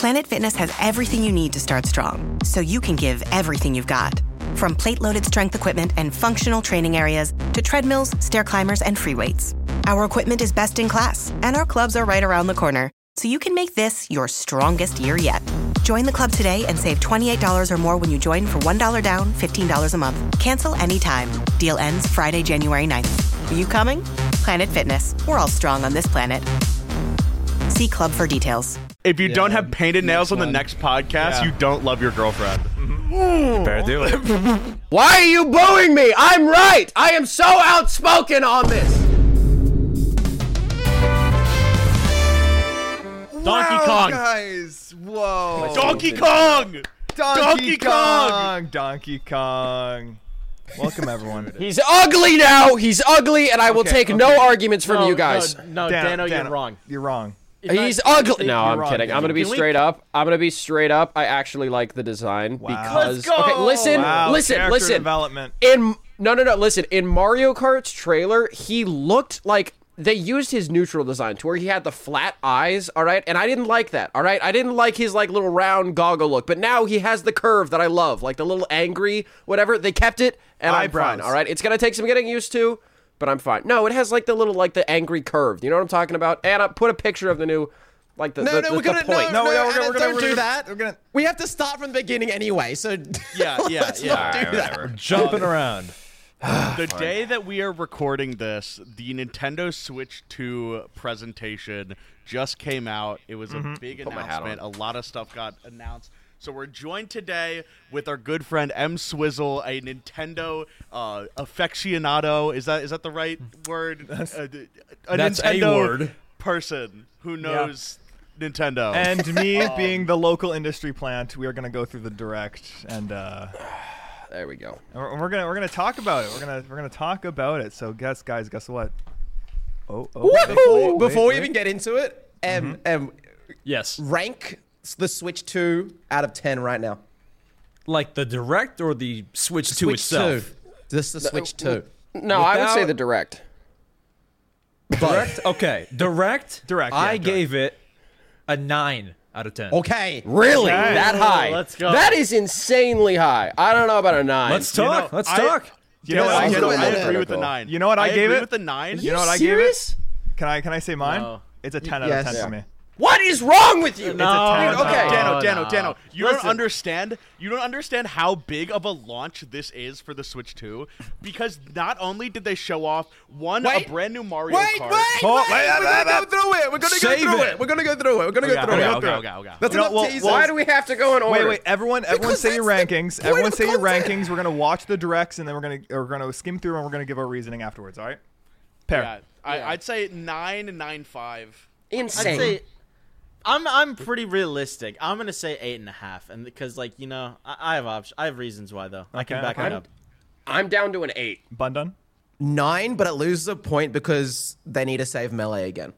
Planet Fitness has everything you need to start strong, so you can give everything you've got. From plate-loaded strength equipment and functional training areas to treadmills, stair climbers, and free weights. Our equipment is best in class, and our clubs are right around the corner, so you can make this your strongest year yet. Join the club today and save $28 or more when you join for $1 down, $15 a month. Cancel anytime. Deal ends Friday, January 9th. Are you coming? Planet Fitness. We're all strong on this planet. See club for details. If you don't have painted nails on the next podcast, you don't love your girlfriend. Better do it. Why are you booing me? I'm right. I am so outspoken on this. Donkey Kong. Guys. Whoa. Donkey Kong. Donkey Kong. Donkey Kong. Welcome, everyone. He's ugly now. He's ugly, and I will take no arguments from you guys. No, Dano, you're wrong. You're wrong. He's ugly. No, I'm wrong, kidding. Dano. I'm gonna be straight up. I actually like the design because. Let's go. Okay, listen. Character development. Listen. In Mario Kart's trailer, he looked like they used his neutral design to where he had the flat eyes. All right, and I didn't like that. All right, I didn't like his like little round goggle look. But now he has the curve that I love, like the little angry whatever. They kept it, and Eyebrows. I'm fine. All right, it's gonna take some getting used to. But I'm fine. No, it has like the little, like the angry curve. You know what I'm talking about? And I put a picture of the new, like the we're the gonna point. don't do that. We're gonna. We have to start from the beginning anyway. So let's not do that. Jumping around. The day that we are recording this, the Nintendo Switch 2 presentation just came out. It was a big announcement. A lot of stuff got announced. So we're joined today with our good friend M Swizzle, a Nintendo aficionado. Is that the right word? That's Nintendo a word. Person who knows Nintendo. And me being the local industry plant, we are gonna go through the direct and. There we go. We're gonna talk about it. We're gonna talk about it. So guess what? Before we even get into it, Yes. rank the Switch 2 out of 10 right now. Like the Direct or the Switch 2 Switch itself? 2. Just the Switch 2. No, I would say Without- the direct. Direct? Okay. Direct? Direct, yeah, I direct. gave it a 9 out of 10. Okay. Really? Okay. That high? Let's go. That is insanely high. I don't know about a 9. Let's talk. Let's I- talk. You know what I gave I it? agree with the 9. You know what I gave agree it? with the 9. You know what I gave it? Can I say mine? No. It's a 10 out of 10 for me. What is wrong with you? It's a 10 out of 10. Okay. Dano, you Listen. don't understand. You don't understand how big of a launch this is for the Switch 2, because not only did they show off a brand new Mario Kart. We're gonna go through it. We're gonna go Save through it. it. We're gonna go through it. We're gonna go through it. Okay. That's You know, enough well, teasers. Why do we have to go in order? Wait, everyone Because say your that's the rankings. point Everyone of say your content. rankings. We're gonna watch the directs and then we're gonna skim through and we're gonna give our reasoning afterwards. All right? Pair. Yeah, I'd say 9 and 9.5. Insane. I'd say I'm pretty realistic. I'm gonna say 8.5, and because I have reasons why though. I can Okay, back okay. it up. I'm down to an 8. Bundun. 9, but it loses a point because they need to save Melee again.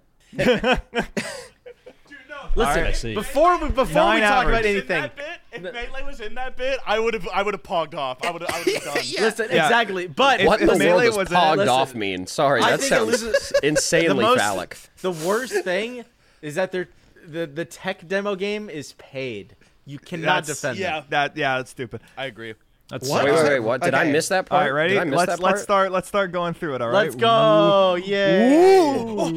Listen, I see. before we Nine talk average. about In anything, that bit, if Melee was in that bit, I would have pogged off. I would have done. listen Yeah. exactly. But What in the Melee world does was in it- pogged listen, off mean? Sorry, I that think it sounds loses- insanely phallic. The worst thing is that the tech demo game is paid. You cannot defend yeah. that. That's stupid. I agree. That's What? Wait, what? Did I Okay. miss that All part? right, ready? Did I miss that part? Let's start going through it. All right. Let's go! Yeah.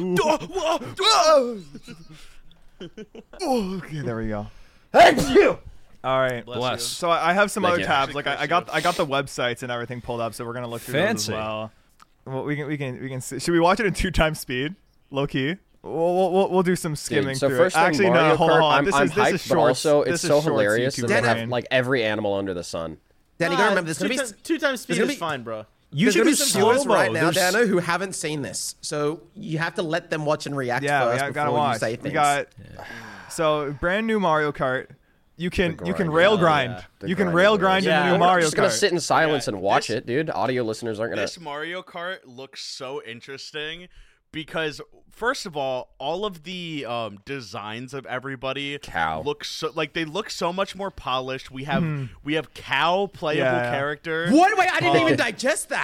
Okay, there we go. Thank you. All right. Bless. So I have some Thank other you. tabs. Like I got the websites and everything pulled up, so we're gonna look through those as Fancy. well. Well, we can see. Should we watch it in 2 times speed? Low key. We'll do some skimming Dude, so through first it. thing, Actually, Mario no. Hold Kart, on. I'm This hyped, is but shorts. also This it's is so shorts hilarious YouTube that they have brain. like every animal under the sun. Dan, you gotta remember, there's gonna be two times speed gonna is be- fine, bro. You there's should gonna do be some slow viewers right now, There's- Dano, who haven't seen this. So you have to let them watch and react Yeah, first we gotta before you watch. say things. We got so brand new Mario Kart. You can grind, rail yeah, grind. The You can grind rail is grind in Yeah. the new We're Mario just gonna Kart. sit in silence Yeah, and watch this- it, dude. Audio listeners aren't gonna. This Mario Kart looks so interesting because, first of all of the designs of everybody look so much more polished. We have Cow playable Yeah. character. What? Wait, I didn't even digest that.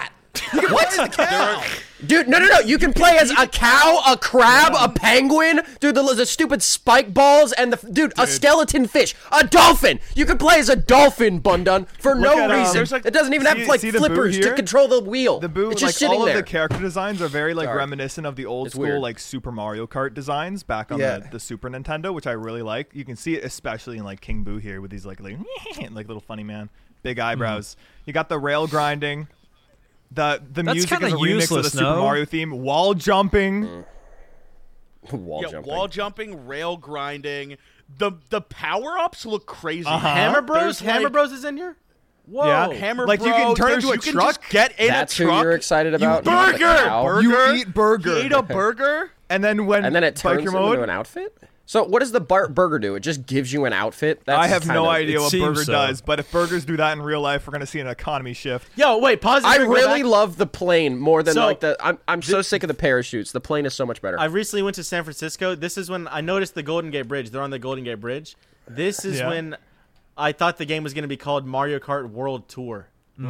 Dude, no. You can play as a cow, a crab, a penguin. Dude, the stupid spike balls and a skeleton fish, a dolphin. You can play as a dolphin, Bundun, for no reason. It doesn't even have flippers to control the wheel. The Boo, it's just sitting all there. of the character designs are very reminiscent of the old school like Super Mario Kart designs back on the Super Nintendo, which I really like. You can see it especially in like King Boo here with these like little funny man, big eyebrows. You got the rail grinding. The music is a remix of the Super Mario theme. Wall jumping. Wall jumping, rail grinding. The power-ups look crazy. Hammer Bros? Hammer Bros is in here? Whoa. Yeah. Hammer like Bro, you can turn into a you truck. Can just get in That's a truck. who you're excited about. Burger. You eat burger. You eat a burger. And then it turns into an outfit? So what does the burger do? It just gives you an outfit? I have no idea what burger does, but if burgers do that in real life, we're going to see an economy shift. Yo, wait, pause. I really love the plane more than I'm so sick of the parachutes. The plane is so much better. I recently went to San Francisco. This is when I noticed the Golden Gate Bridge. They're on the Golden Gate Bridge. This is when I thought the game was going to be called Mario Kart World Tour.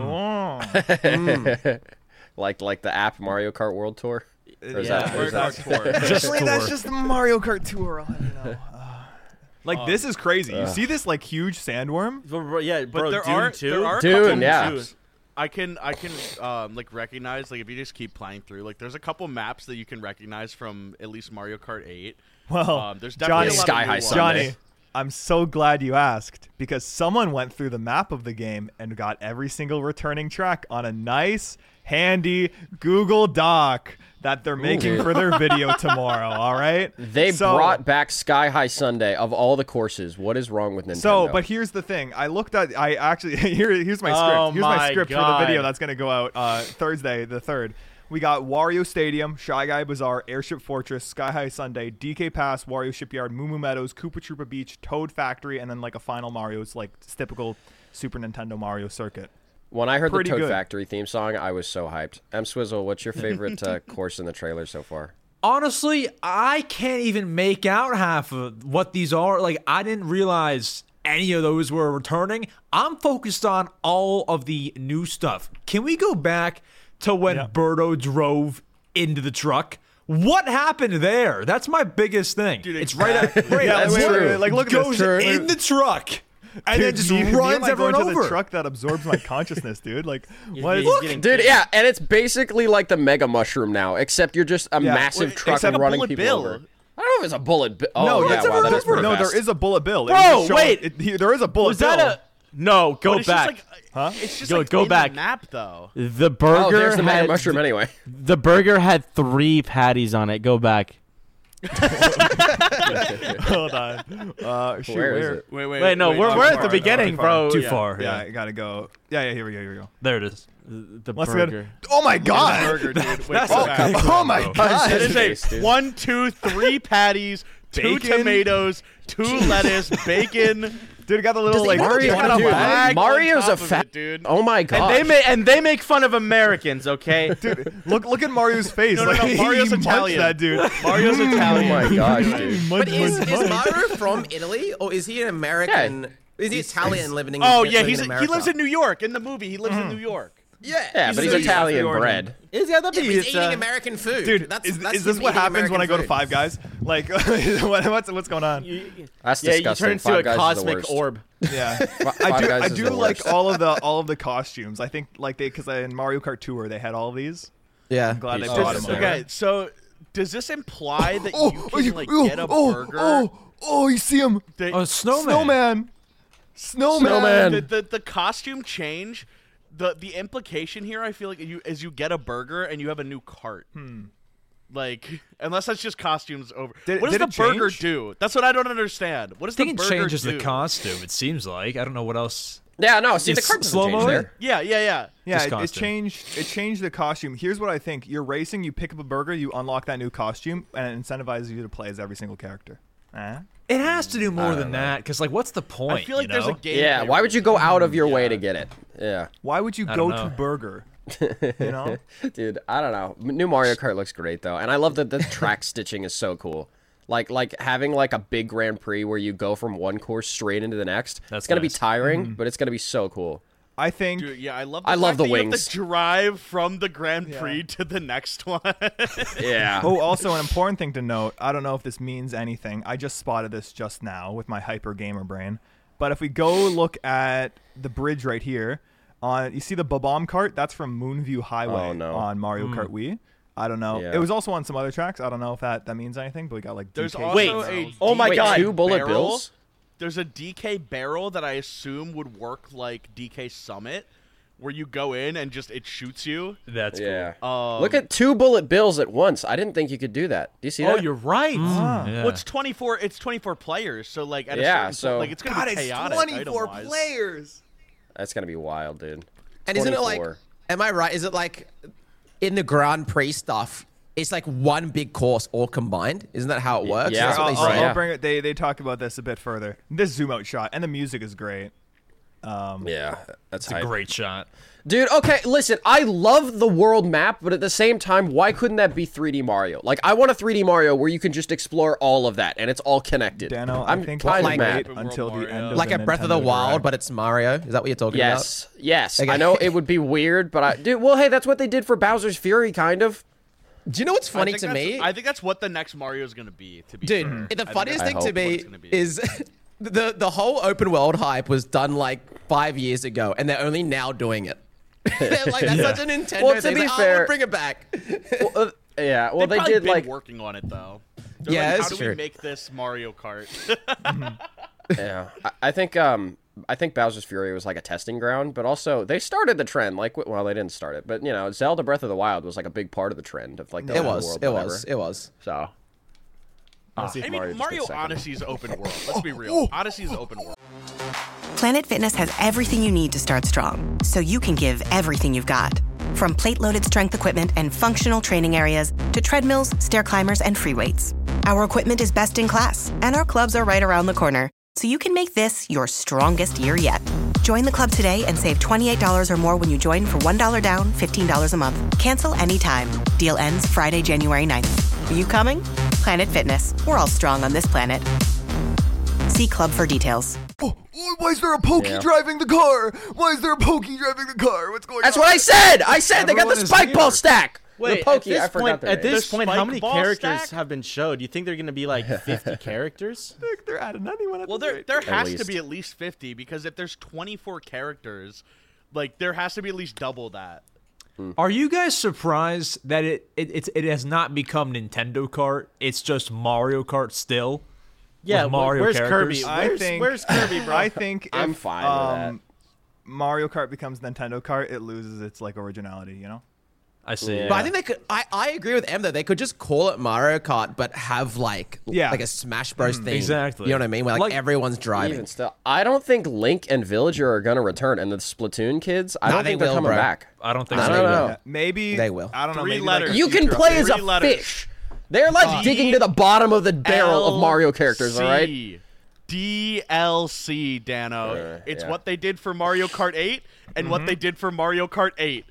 Like the app Mario Kart World Tour? Mario Kart Tour. That's just the Mario Kart Tour. This is crazy. You see this like huge sandworm? Yeah, but bro, there Dune are 2? there are a Dune, couple yeah. maps I can like recognize, like if you just keep playing through, like there's a couple maps that you can recognize from at least Mario Kart 8. Well, there's definitely a lot Sky of High new Sunday. Johnny, I'm so glad you asked because someone went through the map of the game and got every single returning track on a nice, handy Google Doc that they're making for their video tomorrow, all right? They brought back Sky High Sunday of all the courses. What is wrong with Nintendo? But here's the thing. I actually here's my script. Here's my script for the video that's going to go out Thursday the 3rd. We got Wario Stadium, Shy Guy Bazaar, Airship Fortress, Sky High Sunday, DK Pass, Wario Shipyard, Moo Moo Meadows, Koopa Troopa Beach, Toad Factory, and then like a final Mario's like typical Super Nintendo Mario circuit. When I heard Pretty the Toad good. Factory theme song, I was so hyped. Swizzle, what's your favorite course in the trailer so far? Honestly, I can't even make out half of what these are. Like, I didn't realize any of those were returning. I'm focused on all of the new stuff. Can we go back to when Birdo drove into the truck? What happened there? That's my biggest thing. Dude, it's right at Like look at goes this. in the truck and then just me runs and I everyone go into over. the truck that absorbs my consciousness, dude. Like what is Dude, yeah, and it's basically like the Mega Mushroom now, except you're just a massive truck except a running bullet people bill. over. I don't know if it's a bullet bill. Oh, No, yeah, wow, that is pretty no, fast. there is a bullet bill. Bro, wait. There is a bullet Was bill. that a... No, go It's back. just like, it's just Go- like go in back. the map though. The burger Oh, there's the Mega had Mushroom anyway. The burger had 3 patties on it. Go back. Hold on. Shoot, Where is it? Wait, no, we're at the beginning, bro. Too far. Yeah, I gotta go. Yeah, here we go. There it is. The Let's burger. get. Oh my god! Burger, dude. Wait, That's go a back. big Oh my god! It is Face, dude. 1, 2, 3 patties, 2 Bacon. tomatoes, 2 lettuce, bacon. Dude, it got the little Does like Mario- got a dude, flag Mario's on a top of fat it, dude. Oh my god! And they make fun of Americans, okay? Dude, look at Mario's face. No, like, Mario's he munched Italian. that dude. Mario's Oh Italian. my gosh, dude. But is Mario from Italy or is he an American? Is he Italian living in? Oh yeah, living in he America? lives in New York in the movie. He lives in New York. Yeah, But he's a- Italian he's a- bred. It's got to Yeah, be. but he's It's, eating American food. Dude, that's is him this what eating happens when I go to American Five food. Guys? Like, what's going on? That's yeah, you disgusting. turn into Five a Guys is the cosmic worst. orb. Yeah, Five I Guys is do the like worst. all of the costumes. I think like because in Mario Kart Tour they had all of these. Yeah. I'm glad they Oh, brought yeah. them. Okay, so does this imply that you can like get a burger? Oh, you see him? that- Oh, snowman. Snowman. the costume change. The implication here, I feel like, is you get a burger and you have a new cart. Like, unless that's just costumes over. Did- What does did the it burger change? do? That's what I don't understand. What does I the think it burger changes do? the costume, it seems like. I don't know what else. Yeah, no. See, the Is cart doesn't slow-mo change there? there. Yeah. Yeah, Just it costume. changed the costume. Here's what I think: you're racing, you pick up a burger, you unlock that new costume, and it incentivizes you to play as every single character. It has to do more than that, because like, what's the point? I feel like you there's know? a game. Yeah, why would you go out of your way to get it? Yeah. Why would you I go don't to know. burger? You know? Dude, I don't know. New Mario Kart looks great though, and I love that the track stitching is so cool. Like having like a big Grand Prix where you go from one course straight into the next. That's it's gonna be nice. tiring, but it's gonna be so cool. I think. Dude, yeah, I love the you wings. have to drive from the Grand Prix to the next one. Yeah. Oh, also an important thing to note. I don't know if this means anything. I just spotted this just now with my hyper gamer brain. But if we go look at the bridge right here, you see the Bob-omb cart? That's from Moonview Highway on Mario Kart Wii. I don't know. Yeah. It was also on some other tracks. I don't know if that means anything, but we got like There's DK also barrels. oh my god, 2 bullet barrel. bills? There's a DK barrel that I assume would work like DK Summit, where you go in and just it shoots you. That's cool. Look at 2 bullet bills at once. I didn't think you could do that. Do you see that? Oh, you're right. Yeah. Well, it's 24. It's 24 players, so like at a certain so point, like it's gonna be chaotic. it's 24 item-wise. players. That's gonna be wild, dude. And isn't it like? Am I right? Is it like in the Grand Prix stuff? It's like one big course all combined. Isn't that how it works? Yeah. That's what they say. I'll bring it. They talk about this a bit further. This zoom out shot and the music is great. Yeah, that's It's a great shot. Dude, okay, listen, I love the world map, but at the same time, why couldn't that be 3D Mario? Like, I want a 3D Mario where you can just explore all of that, and it's all connected. Dano, I'm I think kind we'll of wait mad. until the end of Like the a Breath of the Nintendo Wild, Direct. but it's Mario. Is that what you're talking about? Yes. Okay. I know it would be weird, but dude, well, hey, that's what they did for Bowser's Fury, kind of. Do you know what's funny to me? I think that's what the next Mario is gonna be. To be Dude, fair. the I funniest think thing that's to what me it's gonna be. is the whole open world hype was done like 5 years ago, and they're only now doing it. They're like, that's such a Nintendo Well, to thing. be Like, fair- we'll bring it back. Yeah, well, they probably did been like, working on it though. They're Yeah, like, that's how do true. we make this Mario Kart? yeah, I think Bowser's Fury was like a testing ground, but also they started the trend. Like, well, they didn't start it, but you know, Zelda Breath of the Wild was like a big part of the trend of like the It open was. world, It whatever. was. It was. So, I Mario mean, just Mario gets second. Odyssey's open world. Let's be real. Odyssey's open world. Planet Fitness has everything you need to start strong, so you can give everything you've got. From plate-loaded strength equipment and functional training areas to treadmills, stair climbers, and free weights. Our equipment is best in class, and our clubs are right around the corner, so you can make this your strongest year yet. Join the club today and save $28 or more when you join for $1 down, $15 a month. Cancel anytime. Deal ends Friday, January 9th. Are you coming? Planet Fitness. We're all strong on this planet. See club for details. Oh, why is there a Pokey driving the car? Why is there a Pokey driving the car? What's going That's on? what I said. I said they got Everyone the is spike here. ball stack. Wait, the Pokey, I at forgot their this name. point, how spike many ball characters stack? have been showed? Do you think they're going to be like 50 characters? They're adding anyone. Well, there has to least. be at least 50 because if there's 24 characters, like there has to be at least double that. Are you guys surprised that it has not become Nintendo Kart? It's just Mario Kart still. Yeah, With Mario where's characters? Kirby? Where's Kirby, bro? I think I'm if, fine with that. Mario Kart becomes Nintendo Kart, it loses its like originality. You know. I see. Yeah. But I think they could. I agree with Em though. They could just call it Mario Kart, but have like a Smash Bros thing. Exactly. You know what I mean? Where like everyone's driving. Even still, I don't think Link and Villager are going to return, and the Splatoon kids, I Nah, don't they think they're will, coming bro. back. I don't think I so. don't either. know. Yeah, maybe They will. I don't know. 3 Maybe letters. Like a You can future play update. as a 3 letters. fish. They're like digging to the bottom of the barrel of Mario characters, all right? DLC, Dano. It's yeah. what they did for Mario Kart 8 and what they did for Mario Kart 8.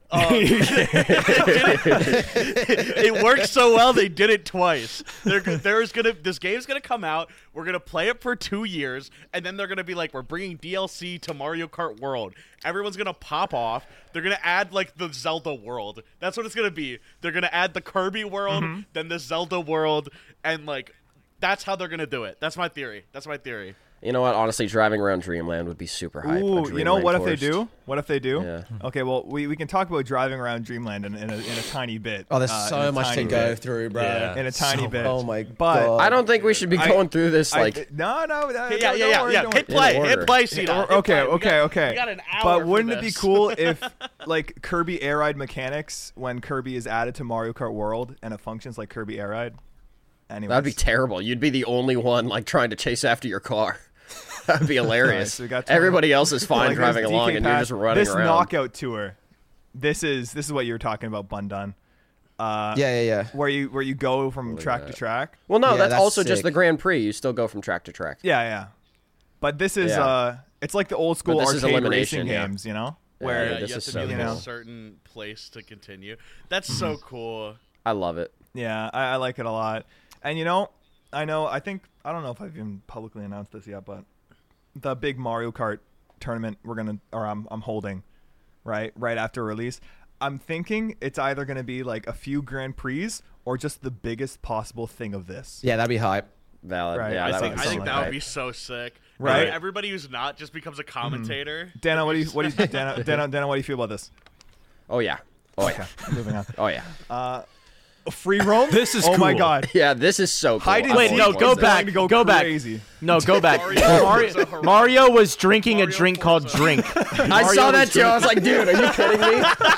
It worked so well they did it twice. This game's gonna come out. We're gonna play it for 2 years, and then they're gonna be like, we're bringing DLC to Mario Kart World. Everyone's gonna pop off. They're gonna add like the Zelda world. That's what it's gonna be. They're gonna add the Kirby world, then the Zelda world, and like that's how they're gonna do it. That's my theory. You know what? Honestly, driving around Dreamland would be super hype. Ooh, you know what if they Dreamland do? What if they do? Yeah. Okay, well we can talk about driving around Dreamland in a tiny bit. Oh, there's in so a much to tiny go bit. through, bro. Yeah. In a tiny bit. Oh my But God. I don't think we should be going through this like. no. Yeah. Hit play. order. Hit play, Cena. Hit Okay. play. We got an hour But for wouldn't it be this. cool if, like, Kirby Air Ride mechanics, when Kirby is added to Mario Kart World and it functions like Kirby Air Ride? Anyways. That'd be terrible. You'd be the only one like trying to chase after your car. That'd be hilarious. So we got Everybody else is fine like, driving there's along, DK and you're Pass. just running this around. knockout tour. This is what you were talking about, Bundun. Yeah. Where you go from track to track. Well, no, Yeah, that's that's also just sick. the Grand Prix. You still go from track to track. Yeah. But this is Yeah. it's like the old school But this is arcade elimination, racing yeah. games, you know, Yeah, where Yeah, this you have is to so be in cool. a certain place to continue. That's so cool. I love it. yeah, I like it a lot. And I don't know if I've even publicly announced this yet, but the big Mario Kart tournament I'm holding, right after release. I'm thinking it's either going to be like a few Grand Prix or just the biggest possible thing of this. Yeah, that'd be hype. Valid. Right. Yeah, I think like that would be so sick. Right. Everybody who's not just becomes a commentator. Dano, what do you feel about this? Oh yeah. Okay, moving on. Oh yeah. Free roam. This is oh my cool. god. Yeah, this is so cool. Hide and Wait, seek no, is go going back. to go Go back. crazy. No, go back. Mario- Mario was drinking a drink called Drink. I saw that too. I was like, dude, are you kidding me?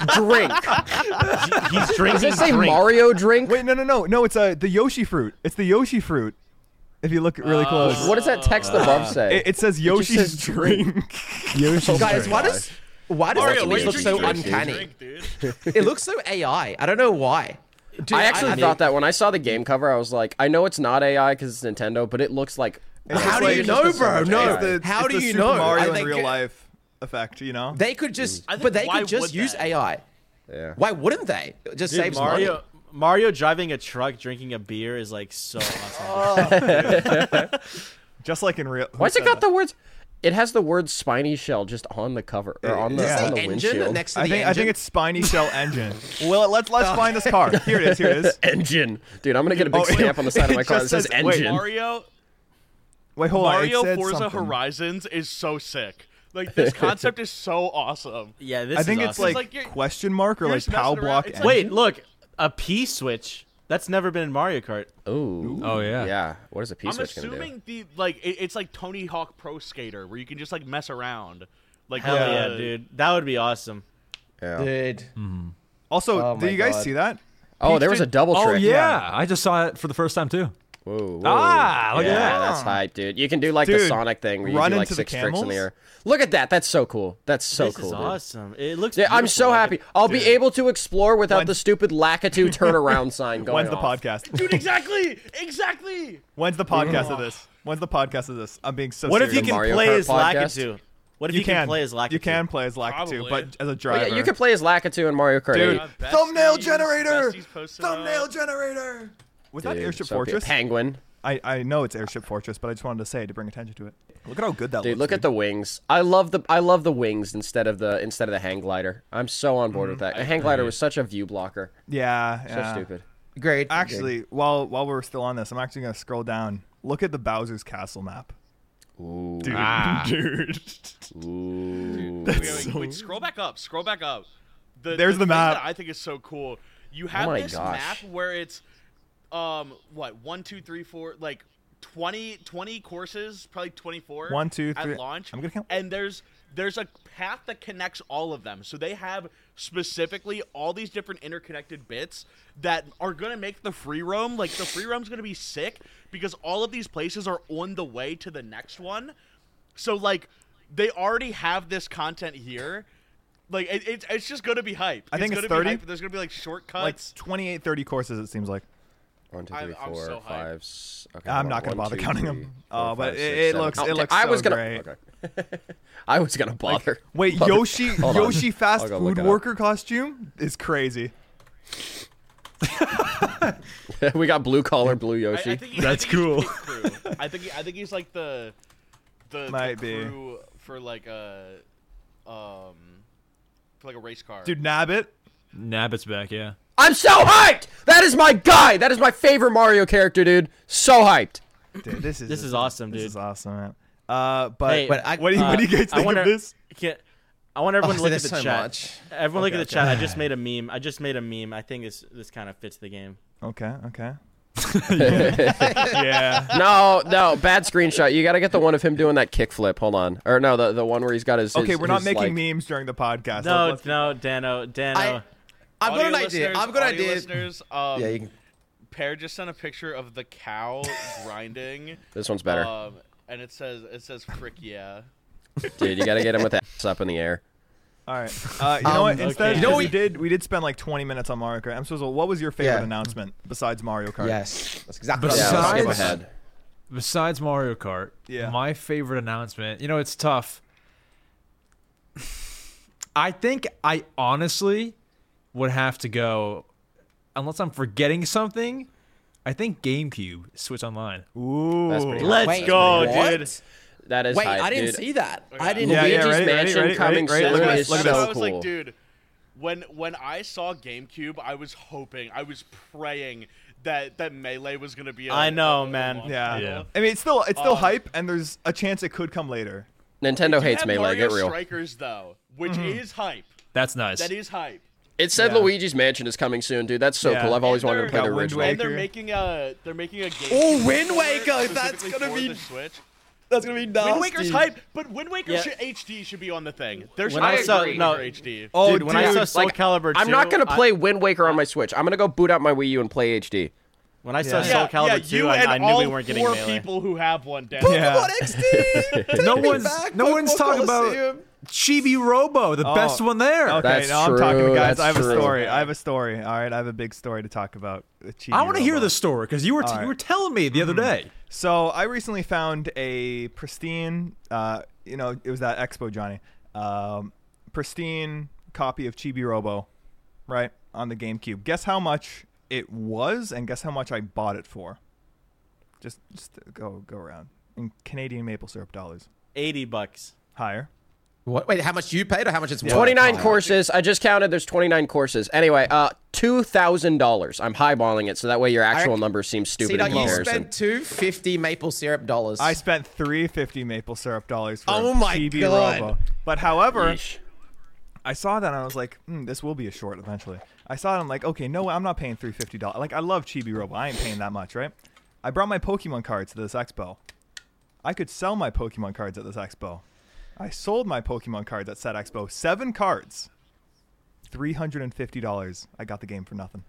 Drink. He's drinking Does it say drink. Mario drink? Wait, no. It's the Yoshi fruit. It's the Yoshi fruit. If you look really close, What does that text above say? it says Yoshi's says drink. Yoshi's Guys, why does Mario, it look so uncanny? Drink, dude. It looks so AI. I don't know why. Dude, I actually thought that when I saw the game cover, I was like, I know it's not AI because it's Nintendo, but it looks like. How do you know, bro? No, how do the you Super know? Mario I in think real life effect, you know? They could just, think but they why could just would use they? AI. Yeah. Why wouldn't they? It just Dude, saves money. Mario driving a truck, drinking a beer is like so awesome. Just like in real. Why's it got the words? It has the word spiny shell just on the cover or on the, Is on the the engine windshield. next to I the think engine? it's spiny shell engine. Well, let's find this car. Here it is. Engine, dude. I'm gonna get a big stamp on the side of my it car that just says says- wait, engine. Wait, hold on. Mario It said Forza something. Horizons is so sick. Like this concept is so awesome. Yeah, this I think is it's awesome. like, It's like question mark or you're like just messing POW around. block. It's engine. Wait, look, a P switch. That's never been in Mario Kart. Ooh. Oh, yeah. Yeah. What is a P I'm switch gonna do? assuming it's like Tony Hawk Pro Skater where you can just like mess around. Like Hell yeah, dude. That would be awesome. Yeah. Dude. Also, Oh do my you guys God. see that? Oh, there was a double Oh trick. yeah, I just saw it for the first time too. Whoa, whoa. Ah, look at yeah, that. that's hype, dude. You can do like the Dude, Sonic thing where you run do like into the 6 tricks in camels? the air. Look at that. That's so cool. That's so This cool, is dude. awesome. It looks. Yeah, I'm beautiful. so happy. I'll be able to explore without When- the stupid Lakitu turnaround sign going When's the off. podcast? Dude, exactly. When's the podcast of this? When's the podcast of this? I'm being so What if serious. you can Mario play Kart as podcast? Lakitu? What if you can play as Lakitu? You can play as Lakitu, Probably. but as a Oh, driver. yeah, you can play as Lakitu in Mario Kart Dude. 8. Thumbnail Besties, generator! Besties posted up. Thumbnail generator! Was that Dude, Airship so good. Fortress? Penguin. I know it's Airship Fortress, but I just wanted to say to bring attention to it. Look at how good that Dude, looks. look at the wings. I love the wings instead of the hang glider. I'm so on board with that. The hang glider was such a view blocker. Yeah, So yeah. stupid. Great. Actually, while we're still on this, I'm actually gonna scroll down. Look at the Bowser's Castle map. Ooh. Dude, dude. Ooh. Wait, scroll back up. Scroll back up. There's the thing map. that I think is so cool. You have my this gosh. map where it's what 1, 2, 3, 4, like 20 courses, probably 24. 1, 2, 3. at launch. I'm gonna count. And there's a path that connects all of them. So they have specifically all these different interconnected bits that are gonna make the free roam. Like the free roam's gonna be sick because all of these places are on the way to the next one. So like they already have this content here. Like it's just gonna be hype. I think it's gonna 30. Be hype. There's gonna be like Like shortcuts. 28, 30 courses, it seems like. 1, 2, 3, I'm 4, so 5. Okay, I'm hold not on. gonna 1, bother 2, counting 3, them. 4, But 5, it 6, 7. looks Okay, so I was gonna. great. Okay. I was gonna bother. Wait, Bother- Yoshi Hold on. Yoshi fast I'll go look food it up. worker costume is crazy. We got blue collar, blue I Yoshi. think That's I think cool. He's pit crew. I think he's like the Might be. crew for like a race car. Dude, Nabbit. Nabbit's back, yeah. I'm so hyped! That is my guy. That is my favorite Mario character, dude. So hyped. Dude, this is awesome, dude. This is awesome, man. But Hey, But I, what do you guys I think wonder- of this? I want everyone to look at there's the so chat. much. Everyone look at the Okay, chat. I just made a meme. I think this kind of fits the game. Okay. Yeah. No, bad screenshot. You gotta get the one of him doing that kickflip. Hold on. Or no, the one where he's got his. Okay, we're not his, making like- memes during the podcast. No, Let's- no, Dano. I've got an idea. I've got an audio idea. Listeners, Yeah, you can. Pear just sent a picture of the cow grinding. This one's better, And it says frick yeah. dude. You gotta get him with the ass up in the air. All right. You know what? Instead, okay. You know we did spend like 20 minutes on Mario Kart. I'm supposed to. What was your favorite Yeah. announcement besides Mario Kart? Yes, that's exactly. But what I Yeah, was let's skip saying. Besides- ahead. Besides Mario Kart, Yeah. my favorite announcement, it's tough. I think I honestly would have to go, unless I'm forgetting something, I think GameCube Switch Online. Ooh. That's pretty Let's Wait, go, what? dude. That is Wait, hype, I didn't dude. see that. Okay. I didn't. Luigi's ready, Mansion ready, coming ready, soon ready, is look at so this. I was cool. like, dude, when I saw GameCube, I was praying that Melee was gonna be. I know, man. Yeah. I mean, it's still hype, and there's a chance it could come later. Nintendo hates have Melee. Mario Get real. Strikers though, which is hype. That's nice. That is hype. It said Luigi's Mansion is coming soon, dude. That's so Yeah. cool. I've always And wanted to play got the Wind original. And they're Waker. making a game. Oh, Wind Waker, that's specifically gonna for be- the Switch. That's gonna be nasty. Wind Waker's hype, but Wind Waker Yeah. HD should be on the thing. There should When I be saw- a no. HD. Oh, Dude, when I saw dude, Soul like, Calibur 2, I'm not gonna play Wind Waker on my Switch. I'm gonna go boot out my Wii U and play HD. When I saw Yeah. Soul Calibur 2, you and I knew all we weren't getting 4 Melee. people who have one. Dan. Yeah. Pokemon XD. No Take me one's back, no one's Pokemon talking about Coliseum. Chibi Robo, the best one there. Okay, That's now I'm talking to true, guys. that's I have true. a story. I have a story. All right, I have a big story to talk about. I want to hear the story because you were All right. you were telling me the other day. So I recently found a pristine, it was that Expo, Johnny, pristine copy of Chibi Robo, right, on the GameCube. Guess how much it was, and guess how much I bought it for. Just go around in Canadian maple syrup dollars. $80. Higher. What? Wait, how much you paid or how much it's worth? 29 courses. I just counted. There's 29 courses. Anyway, $2,000. I'm highballing it so that way your actual number seems stupid See, now in you comparison. spent $250 maple syrup dollars. I spent $350 maple syrup dollars for Oh my Chibi God. Robo. But however, Yeesh. I saw that and I was like, this will be a short eventually. I saw it, I'm like, okay, no, I'm not paying $350. Like, I love Chibi Robo. I ain't paying that much, right? I brought my Pokemon cards to this expo. I could sell my Pokemon cards at this expo. I sold my Pokemon cards at said expo. 7 cards. $350. I got the game for nothing.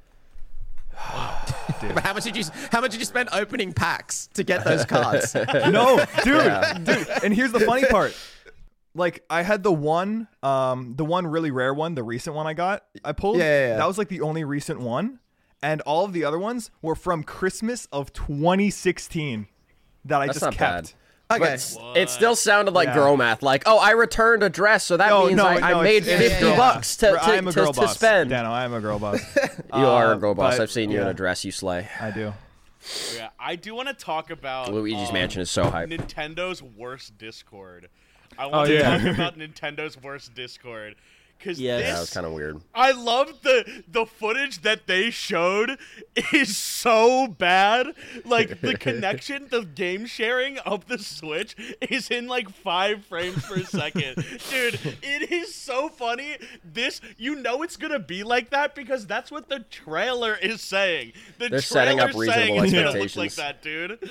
But how much did you spend opening packs to get those cards? No, dude. And here's the funny part. Like, I had the one really rare one, the recent one I got. I pulled. Yeah. That was like the only recent one. And all of the other ones were from Christmas of 2016 that I That's just not kept. bad. Okay. It still sounded like Yeah. girl math. Like, oh, I returned a dress, so that means I made it's- $50 I am a girl to boss. spend. Dano, I am a girl boss. You are a girl boss. but, I've seen you in yeah. a dress. You slay. I do. Yeah, I do want to talk about Luigi's Mansion is so hype. Nintendo's worst Discord. I want to talk about Nintendo's worst Discord. Because Yes. Yeah, that was kind of weird. I love the footage that they showed is so bad. Like, the connection, the game sharing of the Switch is in like 5 frames per second. Dude, it is so funny. It's gonna be like that because that's what the trailer is saying. They're setting up trailer's saying reasonable it's gonna look like expectations. that, dude.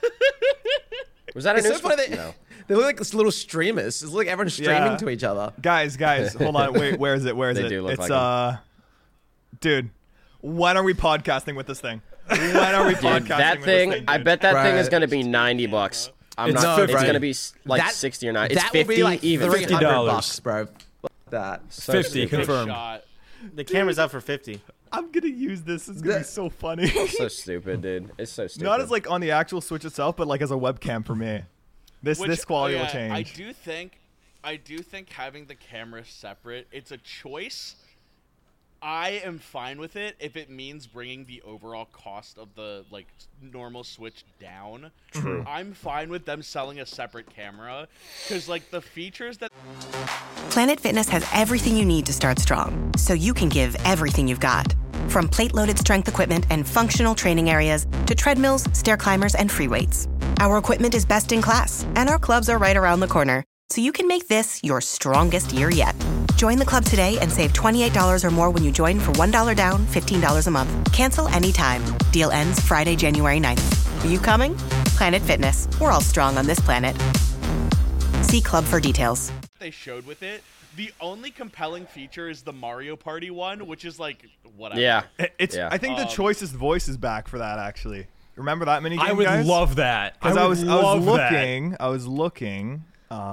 Was that a It's new so funny Switch? that No. they look like this little streamers. It's like everyone's streaming Yeah. to each other. Guys, hold on. Wait, where is it? They do look it's like dude, when are we podcasting with this thing? When are we podcasting Dude, that with thing, this thing? I dude? bet that thing is Right. going to be $90. I'm It's not. no, It's right. going to be like That- 60 or 90. It's That 50 will be like even. $300, bro. That. So 50 stupid. confirmed. Shot. The camera's up for 50. I'm gonna use this. It's gonna be so funny. So stupid, dude. It's so stupid. Not as like on the actual Switch itself, but like as a webcam for me. This quality will change. I do think having the camera separate, it's a choice. I am fine with it if it means bringing the overall cost of the like normal Switch down. True. I'm fine with them selling a separate camera because like the features that Planet Fitness has everything you need to start strong, so you can give everything you've got. From plate-loaded strength equipment and functional training areas to treadmills, stair climbers, and free weights. Our equipment is best in class, and our clubs are right around the corner, so you can make this your strongest year yet. Join the club today and save $28 or more when you join for $1 down, $15 a month. Cancel anytime. Deal ends Friday, January 9th. Are you coming? Planet Fitness. We're all strong on this planet. See club for details. they showed with it, the only compelling feature is the Mario Party one, which is like whatever. Yeah. It's. Yeah. I think the choicest voice is back for that. Actually, remember that minigame, I would guys? love that. Because I was love looking. I was looking.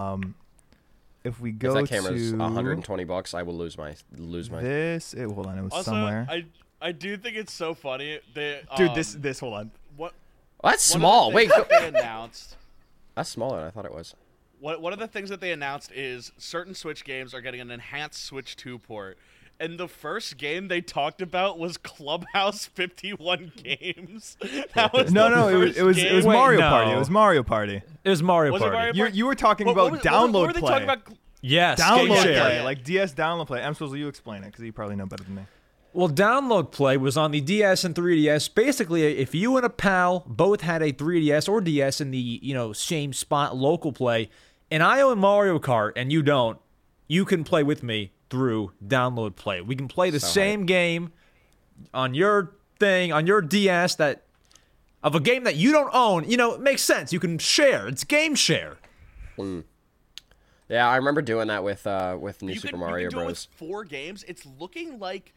If we go If that camera's to $120, I will lose my this, hold on, it was Also, somewhere. I do think it's so funny. They, Dude, this. Hold on. What? Well, that's one small. of the Wait, things that they announced. that's smaller than I thought it was. One of the things that they announced is certain Switch games are getting an enhanced Switch 2 port, And the first game they talked about was Clubhouse 51 Games. That was it was Mario Party. It was Mario Party. It was Mario Party. Mario Party? You were talking about download what were they play. talking about? Yes, Download game play, share. like DS download play. Will you explain it because you probably know better than me. Well, download play was on the DS and 3DS. Basically, if you and a pal both had a 3DS or DS in the same spot, local play, and I own Mario Kart and you don't, you can play with me through download play. We can play the same game on your thing, on your DS of a game that you don't own. It makes sense. You can share. It's game share. Yeah, I remember doing that with New Super Mario you can do Bros. It with 4 games. It's looking like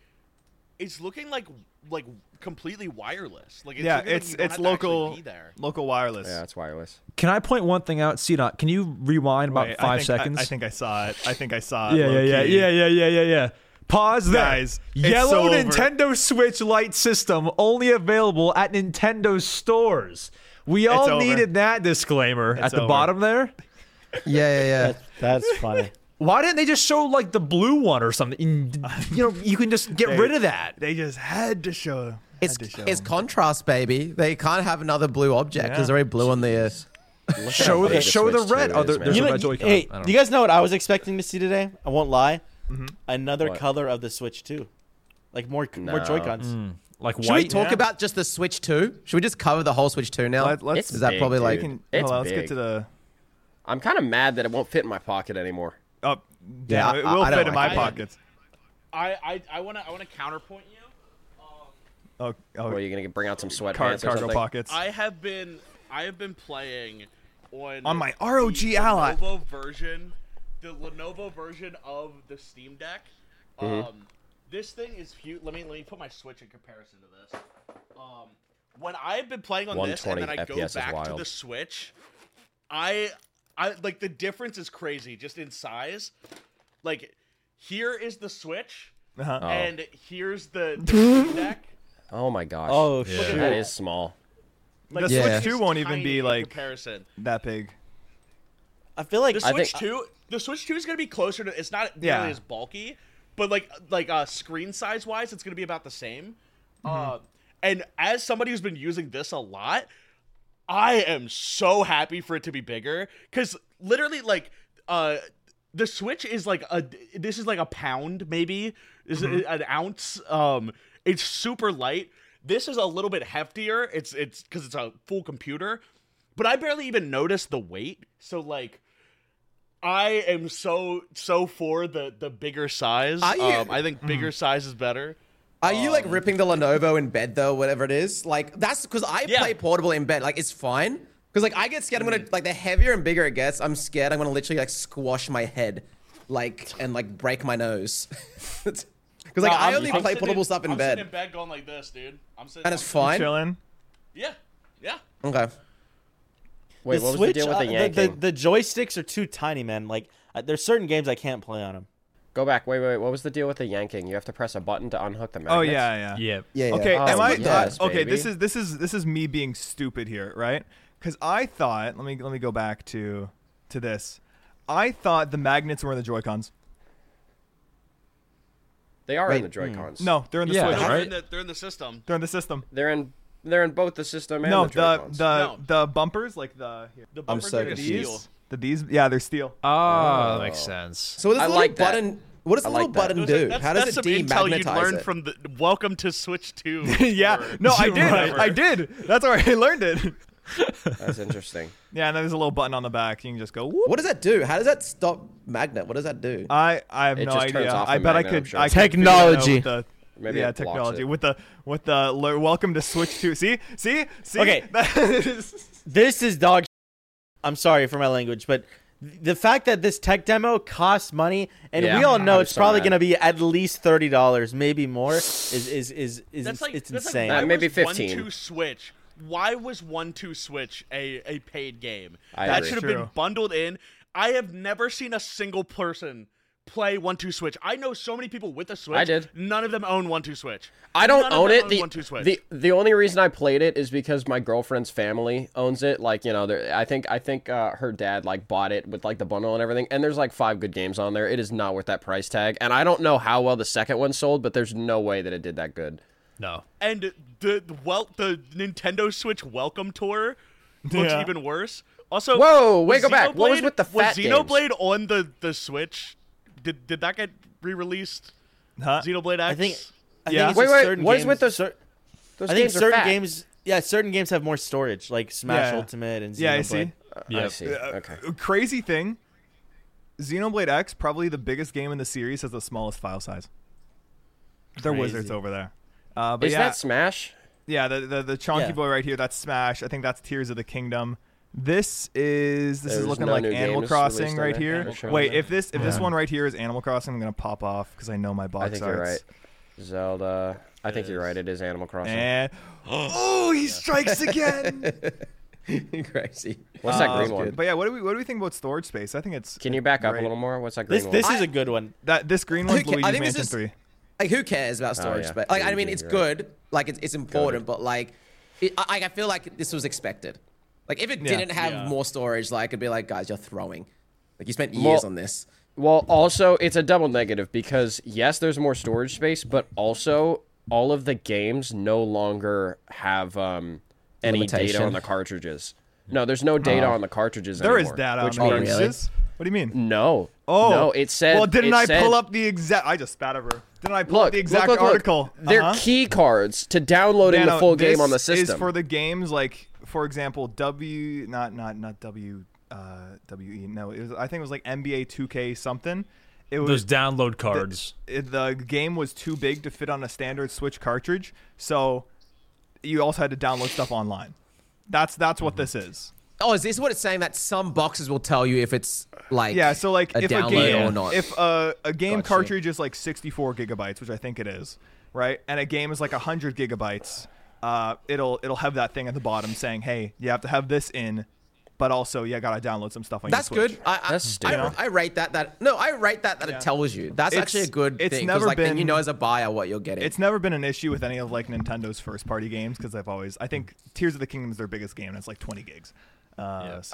completely wireless. Like it's local wireless. Yeah, it's wireless. Can I point one thing out, CDOT? Can you rewind about 5 seconds? I think I saw it. Yeah. Pause there. Guys, Yellow so Nintendo Switch Lite system only available at Nintendo stores. We all needed that disclaimer at the bottom there. Yeah. That's funny. Why didn't they just show like the blue one or something? You can just get rid of that. They just had to show. It's contrast, baby. They can't have another blue object because they're already blue on the. Show the red. There's a red Joy-Con. Hey, do you guys know what I was expecting to see today? I won't lie. Another color of the Switch 2. Like more Joy-Cons. Like white. Should we talk about just the Switch 2? Should we just cover the whole Switch 2 now? It's Is that big, probably dude. like? Let's get to the. I'm kind of mad that it won't fit in my pocket anymore. Oh, yeah, it will fit in my pockets. I want to counterpoint you. Oh, Or are you gonna bring out some sweatpants or cargo something? pockets. I have been playing on my ROG Ally. The Lenovo version of the Steam Deck. This thing is huge. Let me put my Switch in comparison to this. When I've been playing on this and then I go back to the Switch, I like the difference is crazy just in size. Like here is the Switch and here's the Steam Deck. Oh my gosh. Oh shit. That is small. Like, the Switch 2 won't even be like comparison. That big. I feel like the Switch 2 is going to be closer to. It's not nearly as bulky, but like screen size wise, it's going to be about the same. And as somebody who's been using this a lot, I am so happy for it to be bigger because literally like the Switch is like this is like a pound maybe is an ounce. It's super light. This is a little bit heftier. It's because it's a full computer, but I barely even noticed the weight. So like, I am so for the bigger size. I think bigger size is better. Are you like ripping the Lenovo in bed though, whatever it is? Like that's because I play portable in bed. Like it's fine because like I get scared. I'm gonna like the heavier and bigger it gets, I'm scared I'm gonna literally like squash my head, and break my nose. Because like I only play portable stuff in bed. I'm sitting in bed going like this, dude. And it's fine. Chilling. Yeah. Okay. Wait, what was the deal with the yanking? The joysticks are too tiny, man. Like there's certain games I can't play on them. Go back. Wait. What was the deal with the yanking? You have to press a button to unhook the magnets. Oh yeah. Okay, okay. This is me being stupid here, right? Because I thought, let me go back to this. I thought the magnets were in the Joy-Cons. They are in the Joy-Cons. No, they're in the Switch. Right? They're in the system. They're in the system. They're in both the system and the Joy-Cons. The bumpers, like the bumpers are steel. They're steel. Oh, that makes sense. So what does the little button? What does the little button do? How does it demagnetize you learned from the Welcome to Switch 2. Yeah, no, I did. I did. That's where I learned it. That's interesting. Yeah, and then there's a little button on the back. You can just go. Whoop. What does that do? How does that stop magnet? What does that do? I have no idea. I bet I could. I technology. Maybe technology with the Welcome to Switch 2. See. Okay. This is dog. I'm sorry for my language, but the fact that this tech demo costs money, and we all know it's probably going to be at least $30, maybe more, is it's insane. Like, maybe 15. 1-2 Switch. Why was 1-2 Switch a paid game? That should have been bundled in. I have never seen a single person play 1-2 Switch. I know so many people with a Switch. I did. None of them own 1-2 Switch. I don't own it. Switch. The only reason I played it is because my girlfriend's family owns it. Like, you know, I think her dad like bought it with like the bundle and everything. And there's like 5 good games on there. It is not worth that price tag. And I don't know how well the second one sold, but there's no way that it did that good. No. And the Nintendo Switch Welcome Tour looks even worse. Also, whoa, wait, go back. What was with the fat Was Xenoblade on the Switch? Did that get re-released? Huh? Xenoblade X? I think wait. What is with those? I think certain games. Yeah, certain games have more storage, like Smash Ultimate and Xenoblade. Yeah, I see. I see. Okay. Crazy thing. Xenoblade X, probably the biggest game in the series, has the smallest file size. They're wizards over there. But is that Smash? Yeah, the chunky boy right here, that's Smash. I think that's Tears of the Kingdom. This is looking like Animal Crossing right here. Wait, if this one right here is Animal Crossing, I'm gonna pop off because I know my box arts. I think you're right. Zelda. I think you're right. It is Animal Crossing. And he strikes again. Crazy. What's that green one? But yeah, what do we think about storage space? I think it's. Can you back up a little more? What's that green one? This is a good one. This green one's Luigi's Mansion 3. Like, who cares about storage space? Like, I mean, it's good. Like, it's important, but like, I feel like this was expected. Like, if it didn't have more storage, like, it'd be like, guys, you're throwing. Like, you spent years on this. Well, also, it's a double negative because, yes, there's more storage space, but also all of the games no longer have any data on the cartridges. No, there's no data on the cartridges anymore. There is data on the cartridges. What do you mean? No. Oh. No, it said... Well, didn't I pull up the exact... I just spat over. Didn't I pull up the exact article? They're key cards to downloading the full game on the system. This is for the games like... For example, WE. No, I think it was like NBA 2K something. It was those download cards. The game was too big to fit on a standard Switch cartridge, so you also had to download stuff online. That's what this is. Oh, is this what it's saying? That some boxes will tell you if it's like so like if a game or not. If a game cartridge is like 64 gigabytes, which I think it is, right, and a game is like 100 gigabytes. It'll have that thing at the bottom saying, "Hey, you have to have this in, but also you gotta download some stuff on your Switch." That's good. I rate that. I rate that it tells you. That's actually a good thing. It's never been. Then you know as a buyer what you'll get. It's never been an issue with any of like Nintendo's first party games because I think Tears of the Kingdom is their biggest game and it's like 20 gigs. Let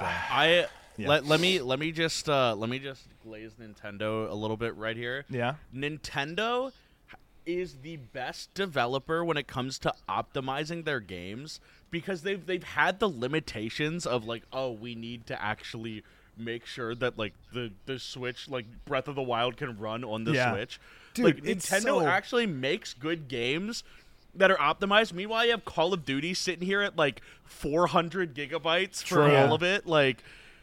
me just glaze Nintendo a little bit right here. Yeah. Nintendo is the best developer when it comes to optimizing their games because they've had the limitations of like, oh, we need to actually make sure that like the Switch, like Breath of the Wild, can run on the Switch. Dude, like Nintendo actually makes good games that are optimized. Meanwhile, you have Call of Duty sitting here at like 400 gigabytes for all of it. Like,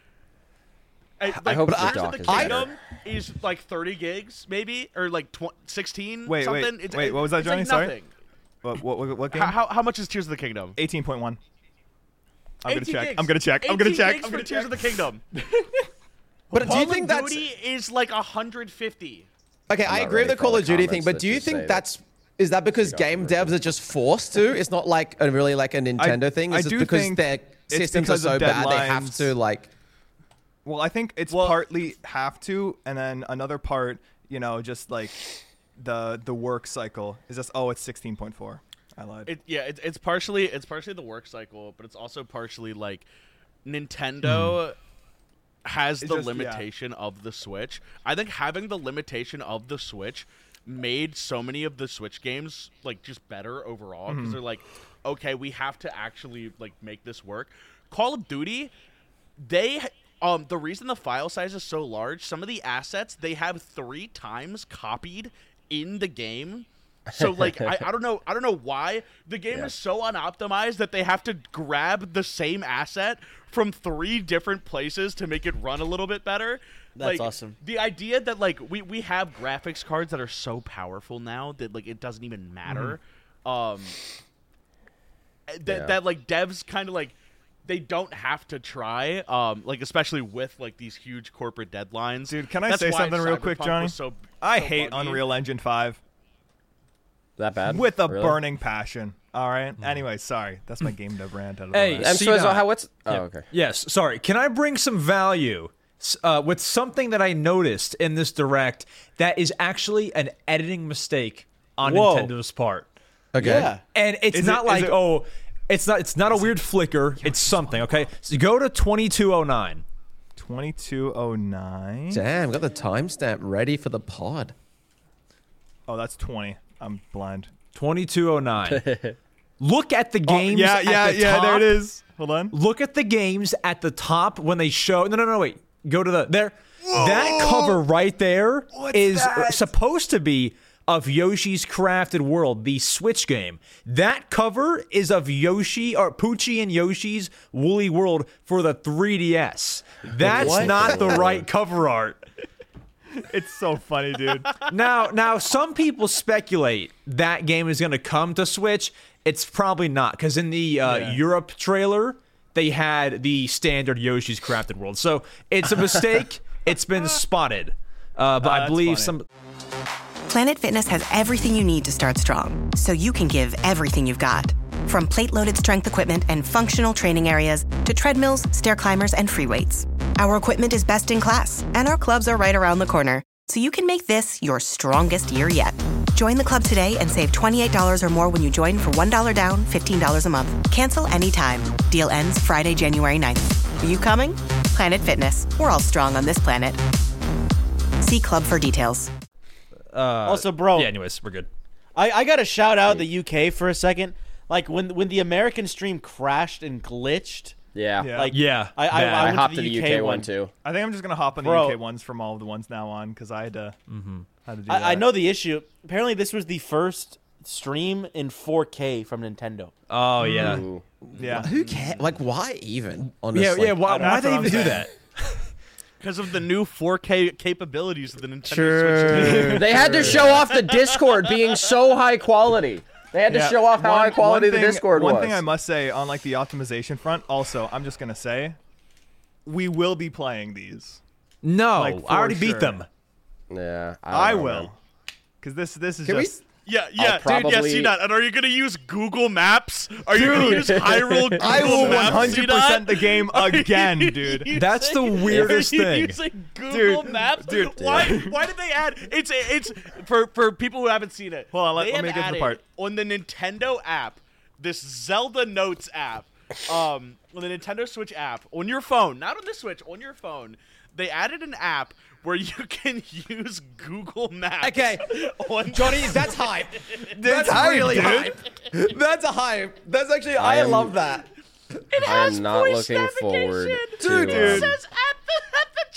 I hope Tears of the Kingdom is like 30 gigs, maybe, or like 16. Wait, something. Wait, what was that, Johnny? Like Sorry. What game? How much is Tears of the Kingdom? 18.1. I'm gonna check. 18 I'm gonna check. I'm gonna check. Tears of the Kingdom. But do you think Call of Duty is like 150? Okay, I agree with the Call of Duty thing, but do you think is that because game devs are just forced to? It's not like a Nintendo thing. Is it because their systems are so bad they have to like? Well, I think it's partly have to, and then another part, just like the work cycle is just it's 16.4. I lied. It's partially the work cycle, but it's also partially like Nintendo has the limitation of the Switch. I think having the limitation of the Switch made so many of the Switch games like just better overall because they're like, okay, we have to actually like make this work. Call of Duty, the reason the file size is so large, some of the assets they have 3 times copied in the game. So like I don't know why the game is so unoptimized that they have to grab the same asset from 3 different places to make it run a little bit better. That's awesome. The idea that like we have graphics cards that are so powerful now that like it doesn't even matter. That like devs kind of like they don't have to try, like especially with like these huge corporate deadlines. Dude, can I say something real quick, Johnny? I hate Unreal Engine 5. That bad? With a burning passion. All right. Anyway, sorry. That's my game dev rant. Hey, okay. Yes, sorry. Can I bring some value with something that I noticed in this Direct that is actually an editing mistake on Nintendo's part. Okay. Yeah. And it's not it's not a weird flicker. It's something, okay? So go to 2209. 2209. Damn, got the timestamp ready for the pod. Oh, that's 20. I'm blind. 2209. Look at the games yeah, at the top. there it is. Hold on. Look at the games at the top when they show. No, wait. Go to the there. Whoa! That cover right there is supposed to be of Yoshi's Crafted World, the Switch game. That cover is of Yoshi or Poochie and Yoshi's Woolly World for the 3DS. That's not the right cover art. It's so funny, dude. Now, some people speculate that game is going to come to Switch. It's probably not, because in the Europe trailer, they had the standard Yoshi's Crafted World. So it's a mistake. It's been spotted. But I believe funny. Planet Fitness has everything you need to start strong, so you can give everything you've got. From plate-loaded strength equipment and functional training areas to treadmills, stair climbers, and free weights. Our equipment is best in class, and our clubs are right around the corner, so you can make this your strongest year yet. Join the club today and save $28 or more when you join for $1 down, $15 a month. Cancel anytime. Deal ends Friday, January 9th. Are you coming? Planet Fitness. We're all strong on this planet. See club for details. Also, bro. Yeah, anyways, we're good. I got to shout out the UK for a second. Like, when the American stream crashed and glitched. Yeah. Like, I went hopped to the UK one too. I think I'm just gonna hop on the UK ones from all of the ones now on because I had to. Had to do that. I know the issue. Apparently, this was the first stream in 4K from Nintendo. Oh, yeah. Ooh. Yeah. Who cares? Like, why even? Honestly. Yeah, why they even do that? Because of the new 4K capabilities of the Nintendo Switch. They had to show off the Discord being so high quality. They had to show off how high quality the Discord was. One thing I must say on like the optimization front, also, I'm just gonna say, we will be playing these. No, like, I already beat them. Yeah, I will. Because this is Can just. Yeah, probably... dude, C-Dot. And are you going to use Google Maps? Are you going to use Hyrule Google I will Maps, 100% the game again, dude. That's the weirdest thing. Using Google Maps? Dude. Why did they add... It's for people who haven't seen it. Hold on, let me get to the part. On the Nintendo app, this Zelda Notes app, on the Nintendo Switch app, on your phone, not on the Switch, on your phone, they added an app where you can use Google Maps. Okay, Johnny, that's hype. That's really dude. hype. That's a hype. That's actually, I love that. It has am not voice looking forward navigation. to, It says at the